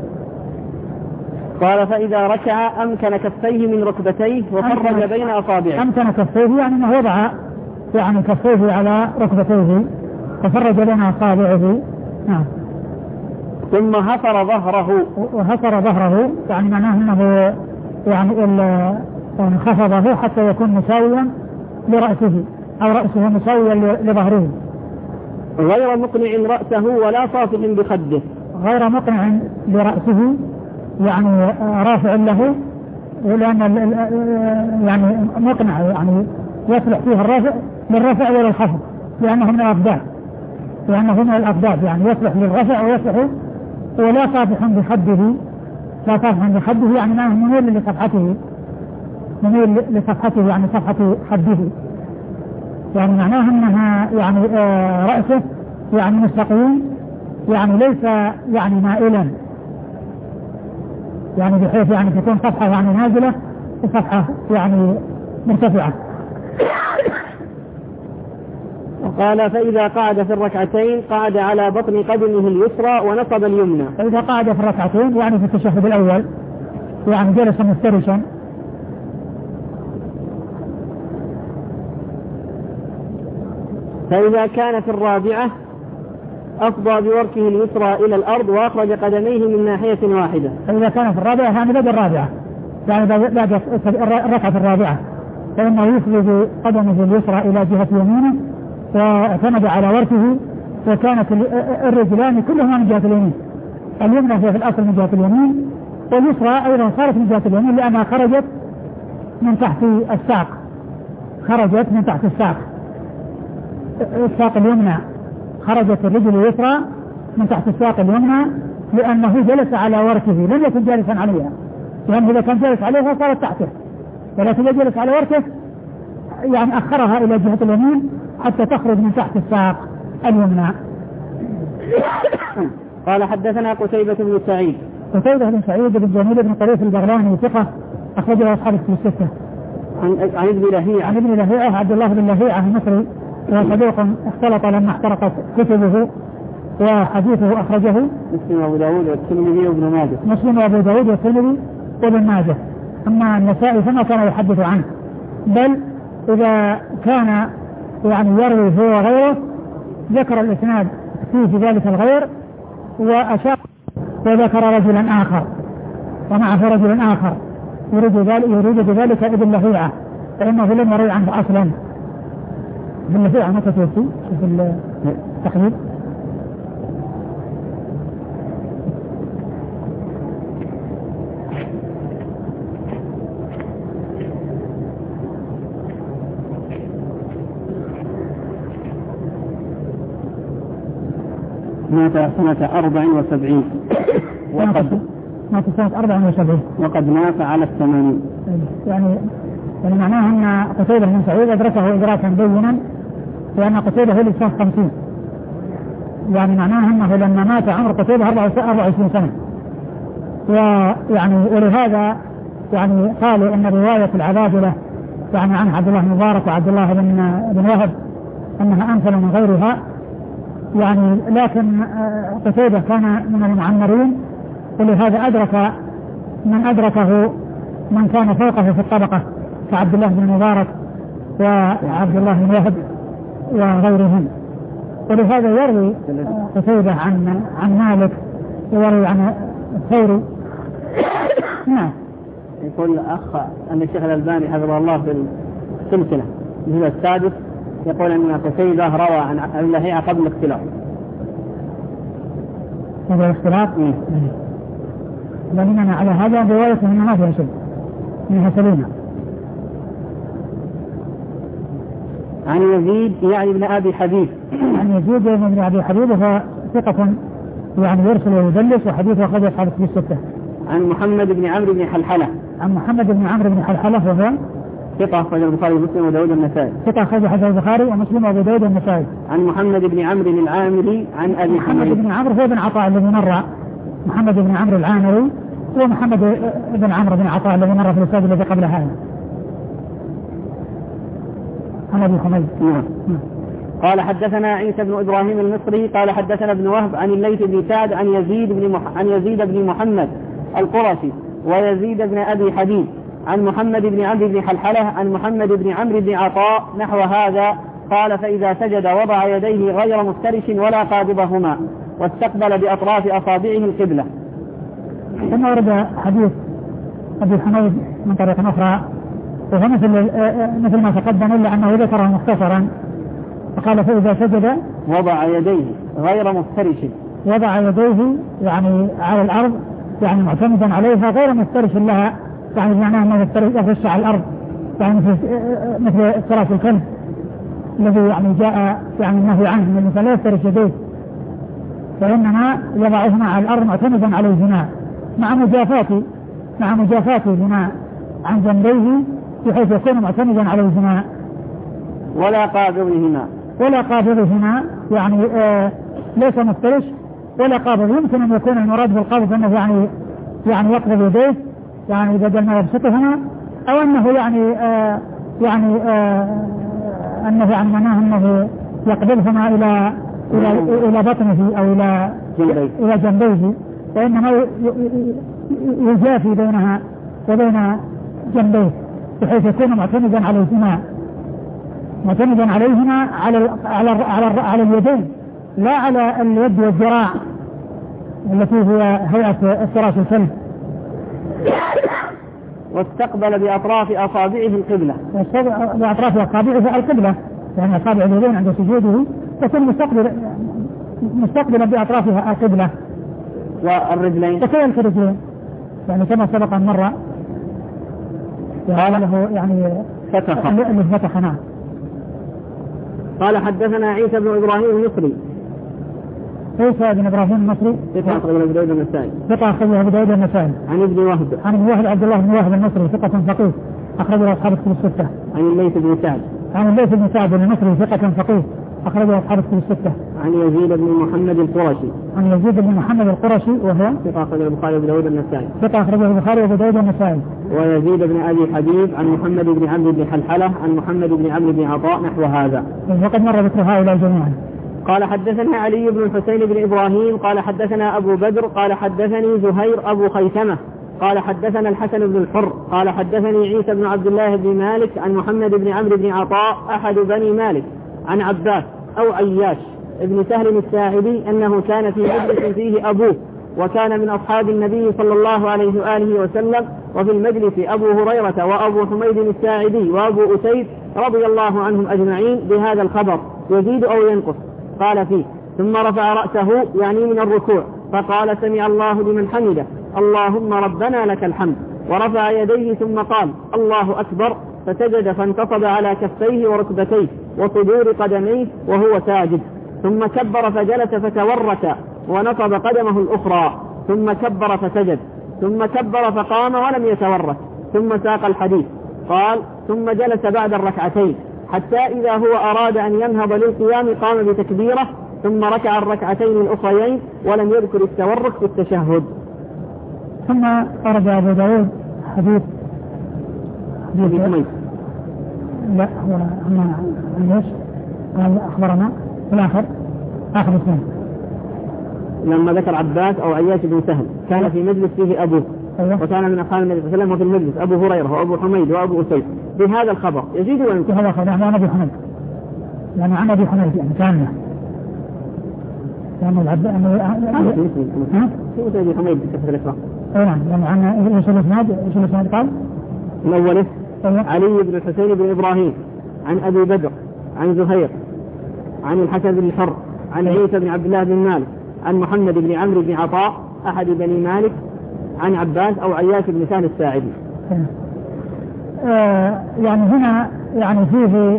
S2: قال فإذا ركع أمكن كفيه من ركبتيه وفرج بين أصابعه.
S1: أمكن كفيه يعني أنه وضع يعني كفيه على ركبتيه وفرج بين أصابعه. نعم.
S2: ثم هفر ظهره.
S1: وهفر ظهره يعني معناه أنه يعني خفضه حتى يكون مساويا لرأسه أو رأسه مساويا لظهره
S2: غير مقنع رأسه ولا صافح بخده.
S1: غير مقنع لرأسه يعني رافع له لأن يعني مقنع يعني يصلح فيه الرافع للرفع وللخفض لأنه من الأضداد يعني يصلح للرفع ويصلح ولا صافح بخده. لا صافح بخده يعني ما هو مميل لصفحته يعني صفحة خده يعني معناه أنها يعني رأسه يعني مستقيم يعني ليس يعني مائلا يعني بحيث يعني تكون صفحة يعني نازلة وصفحة يعني مرتفعة.
S2: وقال فإذا قعد في الركعتين قعد على بطن قدمه اليسرى ونصب اليمنى.
S1: فإذا قعد في الركعتين يعني في التشهد الأول يعني جلس مفترشا
S2: فإذا كان في الرابعة أفضى بوركه اليسرى إلى الأرض وأخرج قدميه من ناحية واحدة.
S1: فإذا كان في الرابعة يعني بدأ الرابعة يعني بعد الركعة الرابعة فإنه يفرد قدمه اليسرى إلى جهة يمينه واعتمد على وركه وكانت الرجلان كلهما من جهة اليمين. اليمنى هي في الأصل من جهة اليمين واليسرى أيضا صارت من جهة اليمين لأنها خرجت من تحت الساق. الساق اليمنى خرجت الرجل اليسرى من تحت الساق اليمنى لأنه جلس على وركه لم يكن جالسا عليها لأنه إذا كان جالس عليها صارت تحته ولكن إذا جلس على وركه يعني أخرها إلى جهة اليمين حتى تخرج من تحت الساق اليمنى.
S2: قال حدثنا قتيبة بن سعيد.
S1: قتيبة بن سعيد بن جميل بن طريف البغلاني ثقة أخرجه أصحاب الكتب الستة.
S2: عن ابن لهيعة
S1: عبد الله بن لهيعة المصري وصدوق اختلط لما احترقت كتبه وحديثه أخرجه
S2: مسلم وأبو داود والترمذي وابن ماجه.
S1: مسلم وأبو داود والترمذي وابن ماجه. أما النسائي فما كان يحدث عنه بل إذا كان يعني يروي هو وغيره ذكر الإسناد فيه ذلك الغير وأشار وذكر رجلا آخر ومعه رجل آخر يريد بذلك ابن لهيعة فإنه لم يروي عنه أصلا. ابن لهيعة متى توفي في التقريب؟
S2: مات سنة 74
S1: مات سنة 74
S2: وقد مات على 80.
S1: يعني معناه أن قتيبة بن سعيد أدركه إدراكا بينا لأن قتيبة هو اللي سنة 50 يعني معناه أنه لما مات عمر قتيبة 24 سنة ويعني ولهذا يعني قالوا أن رواية العبادلة يعني عن عبد الله بن مبارك وعبد الله بن وهب أنها أمثل من غيرها يعني لكن قتيبة كان من المعمرين ولهذا أدرك من أدركه من كان فوقه في الطبقة كعبد الله بن مبارك وعبد الله بن وهب وغيرهم. ولهذا يروي قتيبة عن مالك ويروي عن الثوري. نعم.
S2: يقول أخ أن الشيخ الألباني حفظه الله في السلسلة الجزء السادس يقول أن قتيبة روى عن اللهيعة قبل الاختلاف.
S1: هذا الاختلاف؟ لأننا على هذا رواية منها ما فيها شيء، منها سليمة.
S2: عن يزيد يعني ابن أبي حبيب.
S1: عن يزيد ابن أبي حبيب وهو ثقة يعني يرسل ويدلس وحديثه أخرجه أصحاب الكتب الستة.
S2: عن محمد بن عمرو بن حلحلة.
S1: عن محمد بن عمرو بن حلحلة وهو
S2: ثقة أخرج البخاري ومسلم وداود النسائي.
S1: ثقة أخرج حديث البخاري ومسلم وداود النسائي.
S2: عن محمد بن عمرو العامري عن أبي
S1: محمد بن عمرو هو بن عطاء الذي مر. محمد بن عمرو العامري هو محمد بن عمرو بن عطاء الذي مر في الأستاذ الذي قبل هذا. محمد بن حميد.
S2: قال حدثنا عيسى بن إبراهيم المصري قال حدثنا ابن وهب عن الليث بن سعد عن يزيد بن محمد القرشي ويزيد بن أبي حبيب عن محمد بن عمرو بن حلحلة عن محمد بن عمرو بن عطاء نحو هذا. قال فإذا سجد وضع يديه غير مفترش ولا قابضهما واستقبل بأطراف أصابعه القبلة.
S1: ثم ورد حديث أبي حميد من طريق أخرى وهو مثل ما تقدم إلا أنه ذكره مختصرا. فقال فإذا سجد
S2: وضع يديه غير مفترش.
S1: وضع يديه يعني على الأرض يعني معتمدا عليها غير مفترش لها، يعني معناه أنه يفترش على الأرض يعني مثل افتراس الكلب الذي يعني جاء يعني النهي عنه من لا يفترش يديه، فإنما يضعهما على الأرض معتمدا عليهما مع مجافاتهما عن جنبيه بحيث يكون معتمدا عليهما
S2: ولا قابضهما
S1: يعني ليس مفترش ولا قابض. يمكن أن يكون المراد بالقابض أنه يعني يقبض يديه يعني بدل ما يبسطهما، أو أنه أنه يعني معناه أنه يقبضهما إلى بطنه أو إلى جنبيه، فإنما يجافي بينها وبين جنبيه بحيث يكون معتمدا عليهما على اليدين لا على اليد والذراع التي هي هيئة افتراس الكلب.
S2: واستقبل بأطراف أصابعه القبلة.
S1: بأطراف أصابعه القبلة يعني أصابع اليدين عند سجوده تكون مستقبلا بأطرافها القبلة.
S2: والرجلين
S1: وكذلك الرجلين يعني كما سبق أن مر يعني له يعني فتح. نعم.
S2: قال حدثنا عيسى بن إبراهيم المصري.
S1: عيسى بن إبراهيم المصري
S2: ثقة أخرجه أبو داود النسائي.
S1: ثقة أخرجه أبو داود النسائي.
S2: عن ابن وهب
S1: عبد الله بن وهب المصري ثقة فقيه أخرجه أصحاب الكتب الستة.
S2: عن الليث بن سعد
S1: المصري ثقة فقيه أخرجه أصحاب الكتب الستة.
S2: عن يزيد بن محمد القرشي
S1: وهو
S2: ثقة أخرجه البخاري وأبو داود النسائي.
S1: ثقة أخرجه البخاري وأبو داود النسائي.
S2: ويزيد بن أبي حبيب عن محمد بن عمرو بن حلحلة عن محمد بن عمرو بن عطاء نحو هذا.
S1: وقد مر ذكر هؤلاء جميعا.
S2: قال حدثنا علي بن الحسين بن إبراهيم قال حدثنا أبو بدر قال حدثني زهير أبو خيثمة قال حدثنا الحسن بن الحر قال حدثني عيسى بن عبد الله بن مالك عن محمد بن عمرو بن عطاء أحد بني مالك عن عباس أو عياش ابن سهل الساعدي أنه كان في مجلس فيه أبوه وكان من أصحاب النبي صلى الله عليه وآله وسلم، وفي المجلس أبو هريرة وأبو حميد الساعدي وأبو أسيد رضي الله عنهم أجمعين بهذا الخبر يزيد أو ينقص. قال فيه ثم رفع رأسه يعني من الركوع فقال سمع الله لمن حمده اللهم ربنا لك الحمد، ورفع يديه ثم قال الله أكبر، فسجد فانتصب على كفيه وركبتيه وصدور قدميه وهو ساجد، ثم كبر فجلس فتورك ونصب قدمه الأخرى، ثم كبر فسجد، ثم كبر فقام ولم يتورك، ثم ساق الحديث. قال ثم جلس بعد الركعتين حتى إذا هو أراد أن ينهض للقيام قام بتكبيره، ثم ركع الركعتين الأخريين ولم يذكر التورك في التشهد.
S1: ثم أرد أبو داود حديث لا هو عن قال أخبرنا في الآخر آخر اسمه
S2: لما ذكر عباس أو عياش بن سهل كان في مجلس فيه أبوه وكان من أصحاب النبي صلى الله عليه وسلم وفي المجلس أبو هريرة وأبو حميد وأبو أسيد بهذا الخبر يزيد وينقص.
S1: هذا خبر عن أبي حميد يعني عن أبي حميد يعني كان العبد
S2: شو أبي حميد بكثرة الإسلام.
S1: نعم يعني عن إيش الإسناد قال
S2: من أوله علي بن الحسين بن إبراهيم عن أبي بدر عن زهير عن الحسن بن الحر عن عيسى بن عبد الله بن مالك عن محمد بن عمرو بن عطاء أحد بني مالك عن عباس أو عياش بن سهل الساعدي.
S1: يعني هنا يعني فيه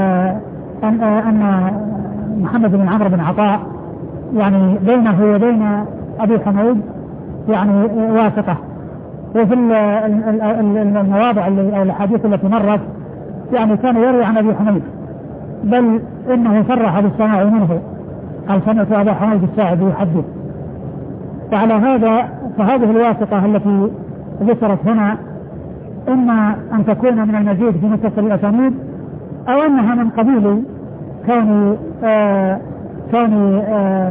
S1: أن محمد بن عمرو بن عطاء يعني بينه وبين أبي حميد يعني واسطة. وفي المواضع أو الحديث التي مرت يعني كان يروي عن أبي حميد بل إنه صرح بالسماع منه قال سمعت أبا حميد الساعدي يحدث. وعلى هذا فهذه الواسطة التي ذكرت هنا إما أن تكون من المزيد في متصل الأسانيد أو أنها من قبيل كون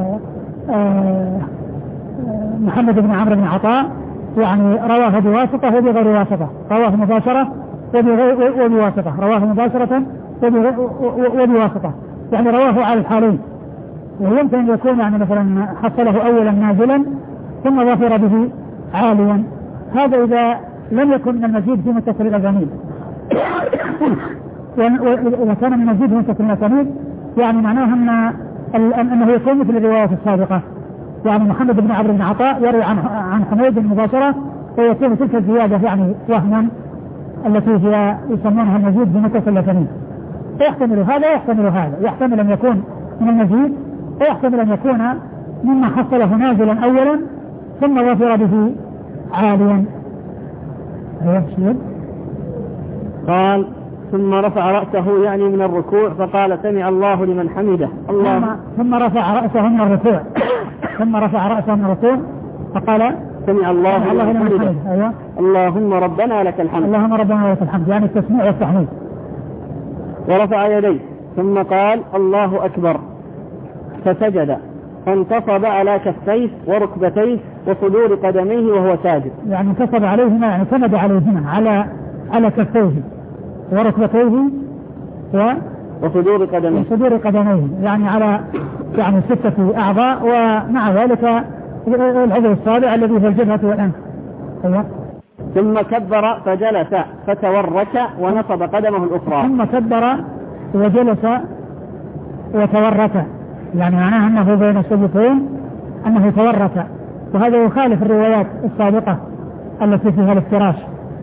S1: محمد بن عمرو بن عطاء يعني رواه بواسطة وبغير واسطة، رواه مباشرة وبواسطة، رواه مباشرة وبواسطة، يعني رواه على الحالين. ويمكن أن يكون يعني مثلا حصله أولا نازلا ثم ظفر به عاليا، هذا إذا لم يكن من المزيد في متصل الأسانيد. وإذا كان من المزيد في متصل الأسانيد يعني معناه أنه يكون مثل الروايات السابقة، يعني محمد بن عمرو بن عطاء يروي عن حميد مباشرة ويكون تلك الزيادة يعني وهما التي هي يسمونها المزيد في متصل الأسانيد. فيحتمل هذا ويحتمل هذا، يحتمل أن يكون من المزيد ويحتمل أن يكون مما حصله نازلا أولا ثم ظفر به عاليا.
S2: قال ثم رفع رأسه يعني من الركوع فقال سمع الله لمن حمده.
S1: ثم رفع رأسه من الركوع ثم رفع رأسه من الركوع فقال
S2: سمع الله لمن حمده.
S1: أيوة.
S2: اللهم ربنا لك الحمد.
S1: اللهم ربنا لك الحمد يعني التسميع والتحميد.
S2: ورفع يديه ثم قال الله أكبر فسجد فانتصب على كفيه وركبتيه وصدور قدميه وهو ساجد.
S1: يعني انتصب عليهما يعني سند عليهما على كفيه وركبتيه وصدور قدميه يعني على يعني 6 أعضاء، ومع ذلك العضو السابع الذي هو الجبهة والأنف. أيوة.
S2: ثم كبر فجلس فتورك ونصب قدمه الأخرى.
S1: ثم كبر وجلس وتورك يعني معناه أنه بين السجدتين أنه تورك، وهذا يخالف الروايات السابقة التي فيها الافتراش،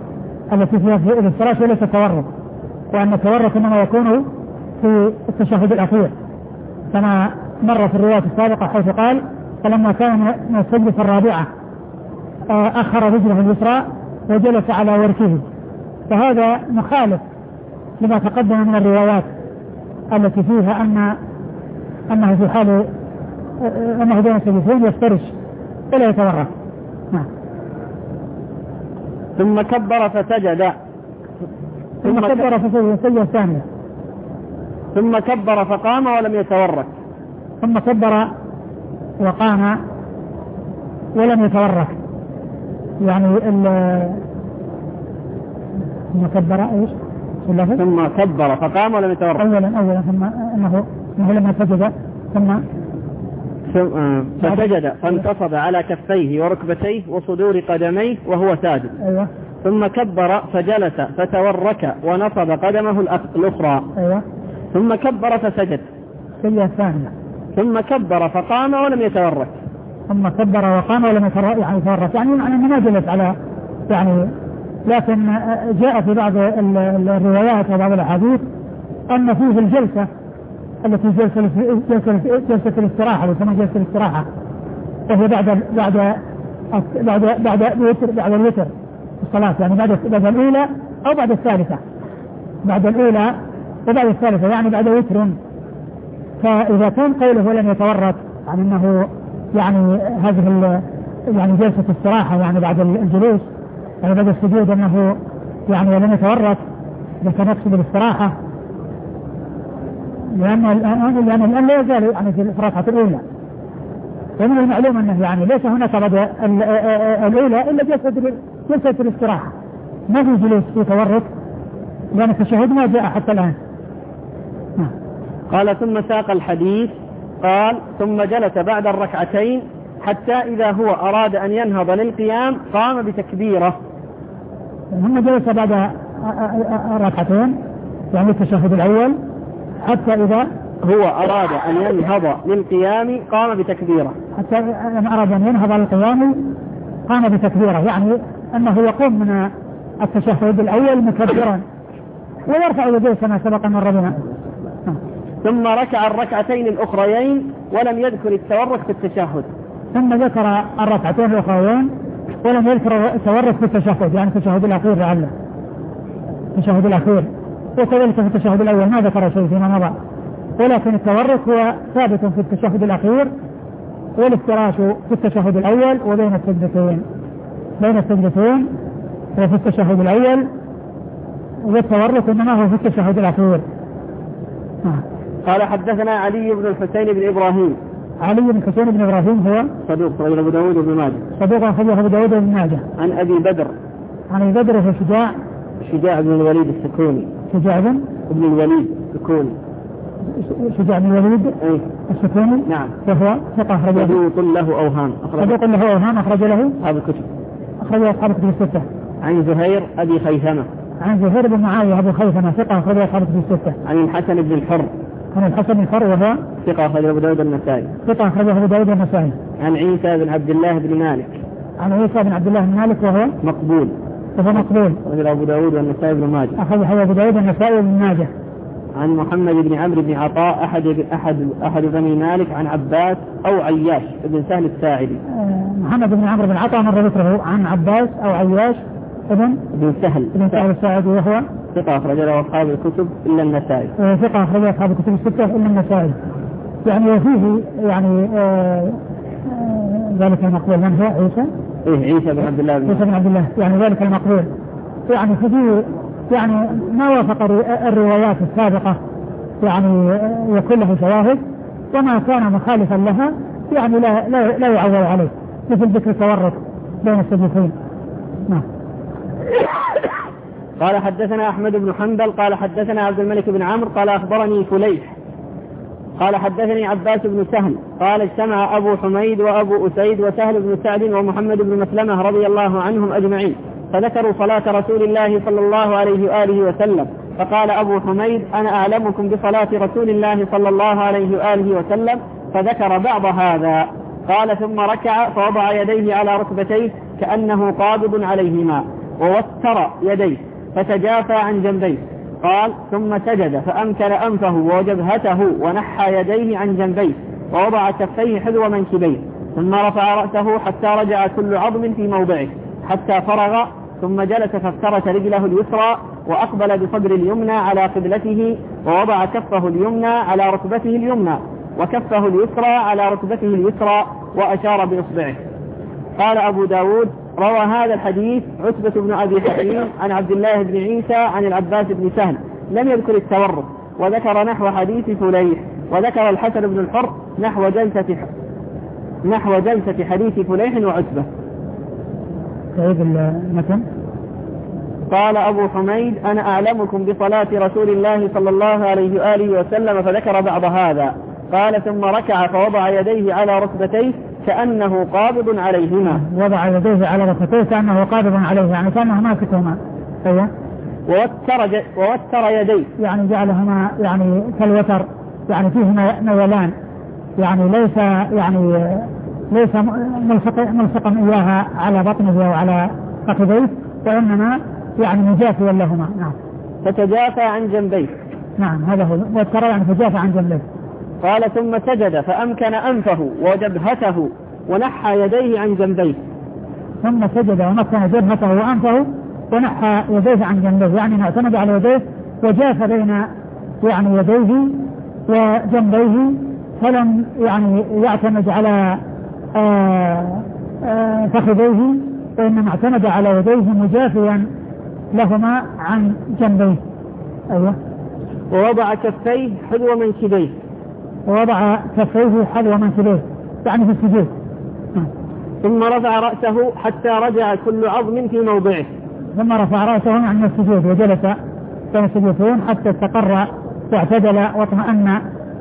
S1: وليس التورك، وأن التورك إنما يكون في التشهد الأخير كما مر في الروايات السابقة حيث قال فلما كان من السجدة الرابعة أخر رجله اليسرى وجلس على وركه. فهذا مخالف لما تقدم من الروايات التي فيها أنه في حال أنه بين السجدتين يفترش ولا يتورك.
S2: ثم كبر فسجد
S1: السجدة الثانية.
S2: ثم كبر فقام ولم يتورك.
S1: ثم كبر وقام ولم يتورك يعني ثم كبر ايش؟
S2: ثم كبر فقام ولم يتورك
S1: اولا ثم انه لما سجد ثم
S2: فسجد فانتصب على كفيه وركبتيه وصدور قدميه وهو ساجد.
S1: أيوة.
S2: ثم كبر فجلس فتورك ونصب قدمه الأخرى.
S1: أيوة.
S2: ثم كبر فسجد.
S1: السجدة الثانية.
S2: ثم كبر فقام ولم يتورك.
S1: ثم كبر وقام ولم يتورك يعني ما جلس على يعني، لكن جاء في بعض الروايات وبعض الأحاديث أن فيه الجلسة التي جلسة الاستراحة وثم جلسة الاستراحة وهي بعد الوتر الصلاة يعني بعد الأولى أو بعد الثالثة، بعد الأولى وبعد الثالثة يعني بعد وتر. فإذا كان قوله ولم يتورك عن أنه يعني هذه يعني جلسة استراحة يعني بعد الجلوس يعني بعد السجود أنه يعني لم يتورك، إذا كان يقصد الاستراحة لأن الآن لا يزال يعني في الركعة الأولى، ومن المعلوم أنه يعني ليس هناك بعد الأولى إلا جلسة الاستراحة، ما في جلوس في تورك، لأن التشهد ما جاء حتى الآن.
S2: قال ثم ساق الحديث قال ثم جلس بعد الركعتين حتى إذا هو أراد أن ينهض للقيام قام بتكبيره.
S1: ثم جلس بعد الركعتين يعني التشهد الأول حتى إذا
S2: هو أراد أن ينهض للقيام قام بتكبيره،
S1: حتى إذا أراد أن ينهض للقيام قام بتكبيره، يعني أنه يقوم من التشهد الأول مكبرا ويرفع يديه كما سبق مر بنا.
S2: ثم ركع الركعتين الأخريين ولم يذكر التورك في التشهد.
S1: ثم ذكر الركعتين الأخريين ولم يذكر التورك في التشهد، يعني التشهد الأخير لعله التشهد الأخير، وكذلك في التشهد الأول ما ذكر شيء فيما مضى، ولكن التورك هو ثابت في التشهد الأخير والافتراش في التشهد الأول وبين السجدتين، بين السجدتين وفي التشهد الأول، والتورك إنما هو في التشهد الأخير.
S2: قال حدثنا علي بن الحسين بن إبراهيم.
S1: علي بن الحسين بن إبراهيم هو
S2: صدوق أخرجه أبو داود بن ماجه.
S1: صدوق أخرجه أبو داود بن ماجه.
S2: عن أبي بدر.
S1: عن أبي بدر هو
S2: شجاع بن الوليد السكوني.
S1: شجاع بن
S2: الوليد السكوني.
S1: شجاع بن الوليد السكوني.
S2: نعم.
S1: وهو ثقة أخرجه.
S2: صدوق له أوهام.
S1: صدوق له أوهام أخرج له
S2: أصحاب الكتب.
S1: أخرجه أصحاب الكتب الستة.
S2: عن زهير أبي خيثمة.
S1: عن زهير بن معاوية أبو خيثمة ثقة أخرجه أصحاب الكتب الستة.
S2: عن الحسن بن الحر.
S1: عن الحسن بن الحر وهو
S2: ثقة أخرجه أبو داود النسائي.
S1: ثقة أخرجه أبو داود النسائي.
S2: عن عيسى بن عبد الله بن مالك.
S1: عن عيسى بن عبد الله بن مالك وهو
S2: مقبول.
S1: وهو مقبول.
S2: أخرجه أبو داود والنسائي بن ماجه.
S1: أخرجه أبو داود النسائي بن ماجه.
S2: عن محمد بن عمرو بن عطاء أحد بني مالك عن عباس أو عياش بن سهل الساعدي.
S1: محمد بن عمرو بن عطاء مر ذكره عن عباس أو عياش
S2: بن سهل
S1: الساعدي وهو
S2: ثقة أخرج له أصحاب الكتب إلا النسائي.
S1: ثقة أخرج له أصحاب الكتب الستة إلا النسائي. يعني وفيه يعني ذلك المقبول من هو عيسى؟
S2: عيسى بن عبد الله.
S1: عيسى بن عبد الله يعني ذلك المقبول، يعني فيه يعني ما وافق الروايات السابقة يعني يكون له شواهد، وما كان مخالفا لها يعني لا يعول عليه، مثل ذكر التورك بين السجدتين. نعم.
S2: قال حدثنا أحمد بن حنبل قال حدثنا عبد الملك بن عمرو قال أخبرني فليح قال حدثني عباس بن سهل قال اجتمع أبو حميد وأبو أسيد وسهل بن سعد ومحمد بن مسلمة رضي الله عنهم أجمعين فذكروا صلاة رسول الله صلى الله عليه وآله وسلم، فقال أبو حميد أنا أعلمكم بصلاة رسول الله صلى الله عليه وآله وسلم، فذكر بعض هذا. قال ثم ركع فوضع يديه على ركبتيه كأنه قابض عليهما ووتر يديه فتجافى عن جنبيه. قال ثم سجد فأمكن أنفه وجبهته ونحى يديه عن جنبيه ووضع كفيه حذو منكبيه، ثم رفع رأسه حتى رجع كل عظم في موضعه حتى فرغ، ثم جلس فافترش رجله اليسرى وأقبل بصدر اليمنى على قبلته ووضع كفه اليمنى على ركبته اليمنى وكفه اليسرى على ركبته اليسرى وأشار بإصبعه. قال أبو داود روى هذا الحديث عتبة بن أبي حكيم عن عبد الله بن عيسى عن العباس بن سهل لم يذكر التورك، وذكر نحو حديث فليح، وذكر الحسن بن الحر نحو جلسة حديث فليح وعتبة. قال أبو حميد أنا أعلمكم بصلاة رسول الله صلى الله عليه وآله وسلم، فذكر بعض هذا. قال ثم ركع فوضع يديه على ركبتيه كأنه قابض عليهما.
S1: وضع يديه على ركبتيه كأنه قابض عليه، يعني كأنه ماسكهما. أيوة. ووتر يديه، يعني جعلهما يعني كالوتر، يعني فيه نولان، يعني ليس ملصقا إياها على بطنه أو على فخذيه، وإنما يعني مجافيا لهما. نعم.
S2: فتجافى عن جنبيه.
S1: نعم هذا هو وتر، يعني تجافى عن جنبيه.
S2: قال ثم سجد فأمكن أنفه وجبهته ونحى يديه عن جنبيه.
S1: ثم سجد ومكن جبهته وأنفه ونحى يديه عن جنبيه، يعني اعتمد على يديه وجاف بين يعني يديه وجنبيه، فلم يعني يعتمد على فخذيه، وإنما اعتمد على يديه مجافيا لهما عن جنبيه. أيوة.
S2: ووضع كفيه حذو منكبيه.
S1: ووضع كفيه حذو منكبيه، يعني في السجود.
S2: ثم رفع رأسه حتى رجع كل عظم في موضعه.
S1: ثم رفع رأسه عن السجود وجلس كان السجودون حتى استقر واعتدل واطمأن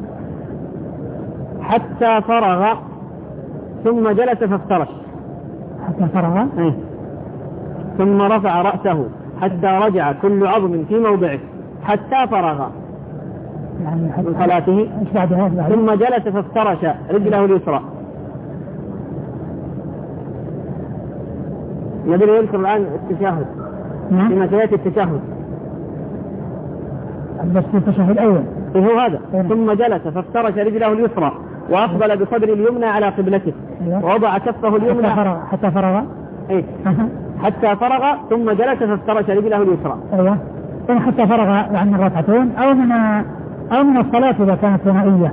S2: حتى فرغ ثم جلس فافترش.
S1: حتى فرغ
S2: ثم رفع رأسه حتى رجع كل عظم في موضعه حتى فرغ
S1: يعني
S2: من صلاته. ثم جلس فافترش رجله اليسرى. نبي يذكر الآن التشهد فيما سيأتي التشهد
S1: بس في التشهد الأول
S2: هو هذا. ثم جلس فافترش رجله اليسرى وأقبل بصدر اليمنى على قبلته ووضع كفه اليمنى
S1: حتى فرغ
S2: حتى فرغ ثم جلس فافترش رجله اليسرى.
S1: أيوة. حتى فرغ يعني من ركعتين أو من الصلاة إذا كانت ثنائية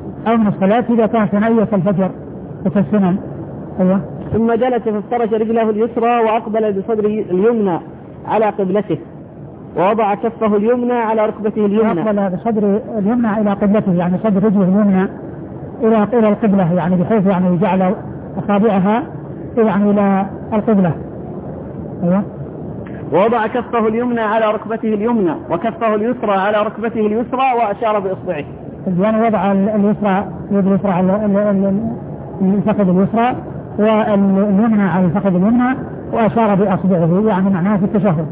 S1: كالفجر وكالسنن. أيوة.
S2: ثم جلس فافترش رجله اليسرى وأقبل بصدر اليمنى على قبلته ووضع كفه اليمنى على ركبته اليمنى.
S1: أقبل بصدر اليمنى إلى قبلته يعني صدر رجله اليمنى إلى القبلة يعني بحيث يعني جعل أصابعها يعني إلى القبلة. أيوة.
S2: ووضع كفه اليمنى على ركبته اليمنى وكفه اليسرى على ركبته اليسرى وأشار بإصبعه.
S1: يعني وضع اليد اليسرى على الفخذ اليسرى واليمنى على الفخذ اليمنى وأشار بأصبعه يعني معناه في التشهد.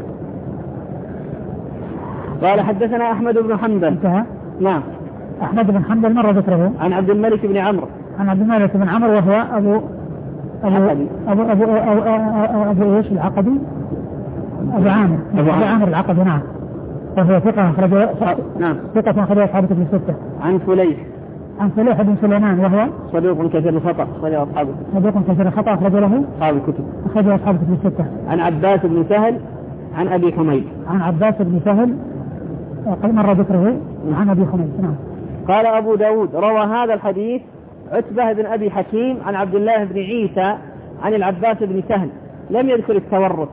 S2: قال حدثنا أحمد بن حنبل.
S1: انتهى.
S2: نعم.
S1: أحمد بن حنبل مرة ذكره
S2: عن عبد الملك بن عمرو.
S1: وهو أبو إيش العقدي؟ أبو عامر العقدي. نعم. وهو ثقة أخرج أصحاب كتب الستة.
S2: عن فليح بن سليمان وهو صدوق كثير الخطأ أخرج أخرج له أصحاب كتب الستة. عن عباس بن سهل عن أبي حميد.
S1: مرة ذكره عن أبي حميد. نعم.
S2: قال أبو داود روى هذا الحديث عتبة بن أبي حكيم عن عبد الله بن عيسى عن العباس بن سهل لم يذكر التورك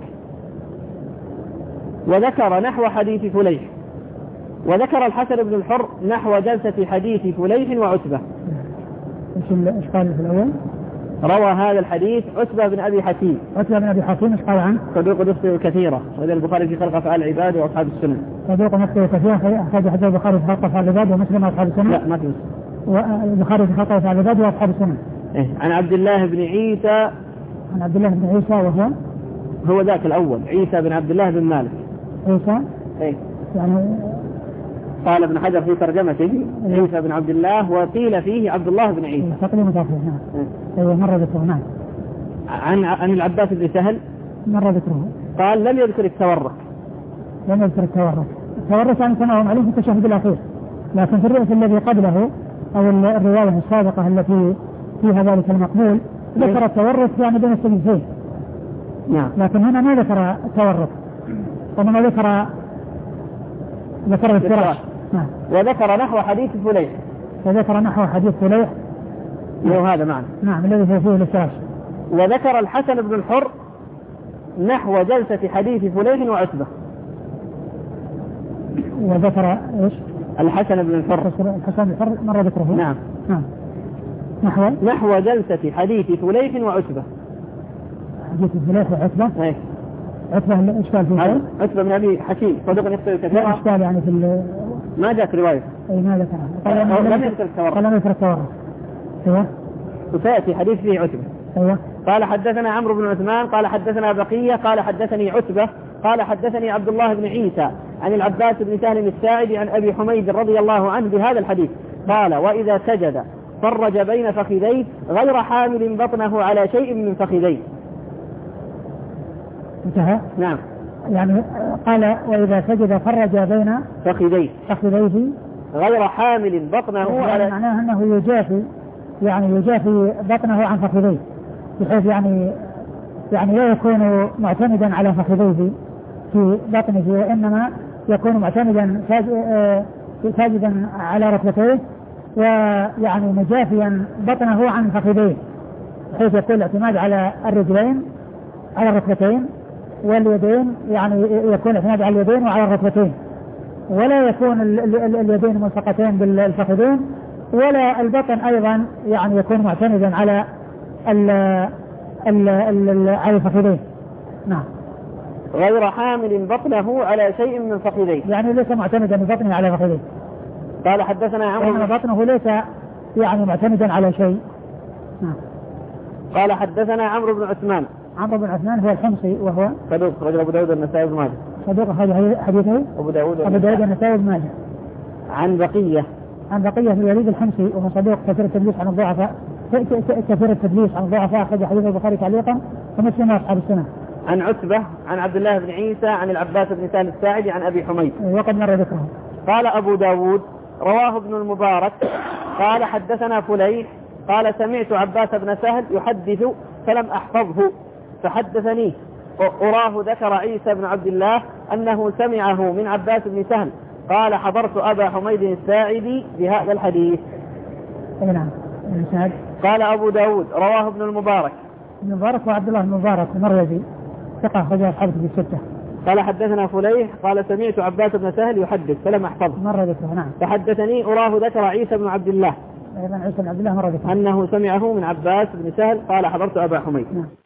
S2: وذكر نحو حديث فليح وذكر الحسن بن الحر نحو جلسة حديث فليح وعتبة.
S1: إيش قال في الأول؟
S2: روى هذا الحديث عتبة بن أبي حكيم.
S1: إيش قال عنه؟
S2: صدوق يخطئ كثيرا وإذا البخاري في خلق أفعال العباد وأصحاب السنن.
S1: صدوق يخطئ كثيرا أخرج حديث البخاري في خلق أفعال العباد ومسلم وأصحاب السنن.
S2: لا ما تنسى.
S1: والبخاري في خلق أفعال العباد وأصحاب السنن.
S2: عن عبد الله بن عيسى. هو ذاك الأول عيسى بن عبد الله بن مالك. يعني قال ابن حجر في ترجمته عيسى بن عبد الله وقيل فيه عبد الله بن عيسى.
S1: مرة ذكره. نعم.
S2: عن العباس بن سهل
S1: مرة ذكره.
S2: قال لم يذكر التورك.
S1: التورك يعني كما معلوم في التشهد الأخير لكن في الرئيس الذي قبله أو الرواية السابقة التي فيها ذلك المقبول ذكر التورك يعني بين السجدتين.
S2: نعم.
S1: لكن هنا ما ذكر التورك وإنما ذكر الفراش.
S2: نعم. وذكر نحو حديث فليح وهذا معنى.
S1: نعم الذي فيه الفراش.
S2: وذكر الحسن بن الحر نحو جلسة حديث فليح وعتبة.
S1: وذكر إيش؟
S2: الحسن بن الحر
S1: مرة ذكره.
S2: نعم. نحو جلسة حديث فليح وعتبة.
S1: حديث فليح وعتبة. عتبة إشكال فيه.
S2: عتبة بن أبي حكيم صدوق يخطئ كثيرا.
S1: إشكال يعني في
S2: ما جاءت رواية.
S1: ما ذكرها.
S2: لم يذكر التورك.
S1: أيوة.
S2: وسيأتي حديث فيه عتبة.
S1: أيوة.
S2: قال حدثنا عمرو بن عثمان قال حدثنا بقية قال حدثني عتبة قال حدثني عبد الله بن عيسى عن العباس بن سهل الساعدي عن أبي حميد رضي الله عنه بهذا الحديث قال وإذا سجد فرج بين فخذيه غير حامل بطنه على شيء من فخذيه.
S1: انتهى.
S2: نعم.
S1: يعني قال وإذا سجد فرج بين
S2: فخذيه غير حامل بطنه على
S1: معناه أنه يجافي بطنه عن فخذيه بحيث يعني لا يكون معتمدا على فخذيه في بطنه وإنما يكون معتمدا ساجدا على ركبتيه ويعني مجافيا بطنه عن فخذيه بحيث يكون الاعتماد على الرجلين على الركبتين واليدين يعني يكون الاعتماد على اليدين وعلى الركبتين ولا يكون اليدين ملصقتين بالفخذين ولا البطن أيضا يعني يكون معتمدا على على الفخذين. نعم.
S2: غير حامل بطنه على شيء من فخذيه،
S1: يعني ليس معتمدا ببطنه على فخذيه.
S2: قال حدثنا عمرو
S1: بطنه ليس يعني معتمدا على شيء. نعم.
S2: قال حدثنا عمرو بن عثمان.
S1: عمرو بن عثمان هو الحمصي وهو
S2: صدوق، رجل أبو داود النسائي بن ماجه.
S1: صدوق حديثه
S2: أبو داود
S1: النسائي بن ماجه.
S2: عن بقية
S1: بن الوليد الحمصي وهو صدوق كثير التدليس عن الضعفاء، أخرج حديث البخاري تعليقا ومسلم أصحاب السنة.
S2: عن عتبة عن عبد الله بن عيسى عن العباس بن سالم الساعدي عن أبي حميد
S1: وقد مر ذكره.
S2: قال أبو داود رواه ابن المبارك قال حدثنا فليح قال سمعت عباس بن سهل يحدث فلم أحفظه فحدثني أراه ذكر عيسى بن عبد الله أنه سمعه من عباس بن سهل قال حضرت أبا حميد الساعدي بهذا الحديث.
S1: نعم.
S2: قال أبو داود رواه ابن المبارك
S1: وعبد الله بن المبارك المروزي ثقة أخرج أصحابه في الستة.
S2: قال حدثنا فليح قال سمعت عباس بن سهل يحدث فلم أحفظه
S1: مر ذكره. نعم.
S2: فحدثني أراه ذكر عيسى بن عبد الله
S1: أيضا عيسى بن عبد الله مر ذكره
S2: أنه سمعه من عباس بن سهل قال حضرت أبا حميد.
S1: نعم.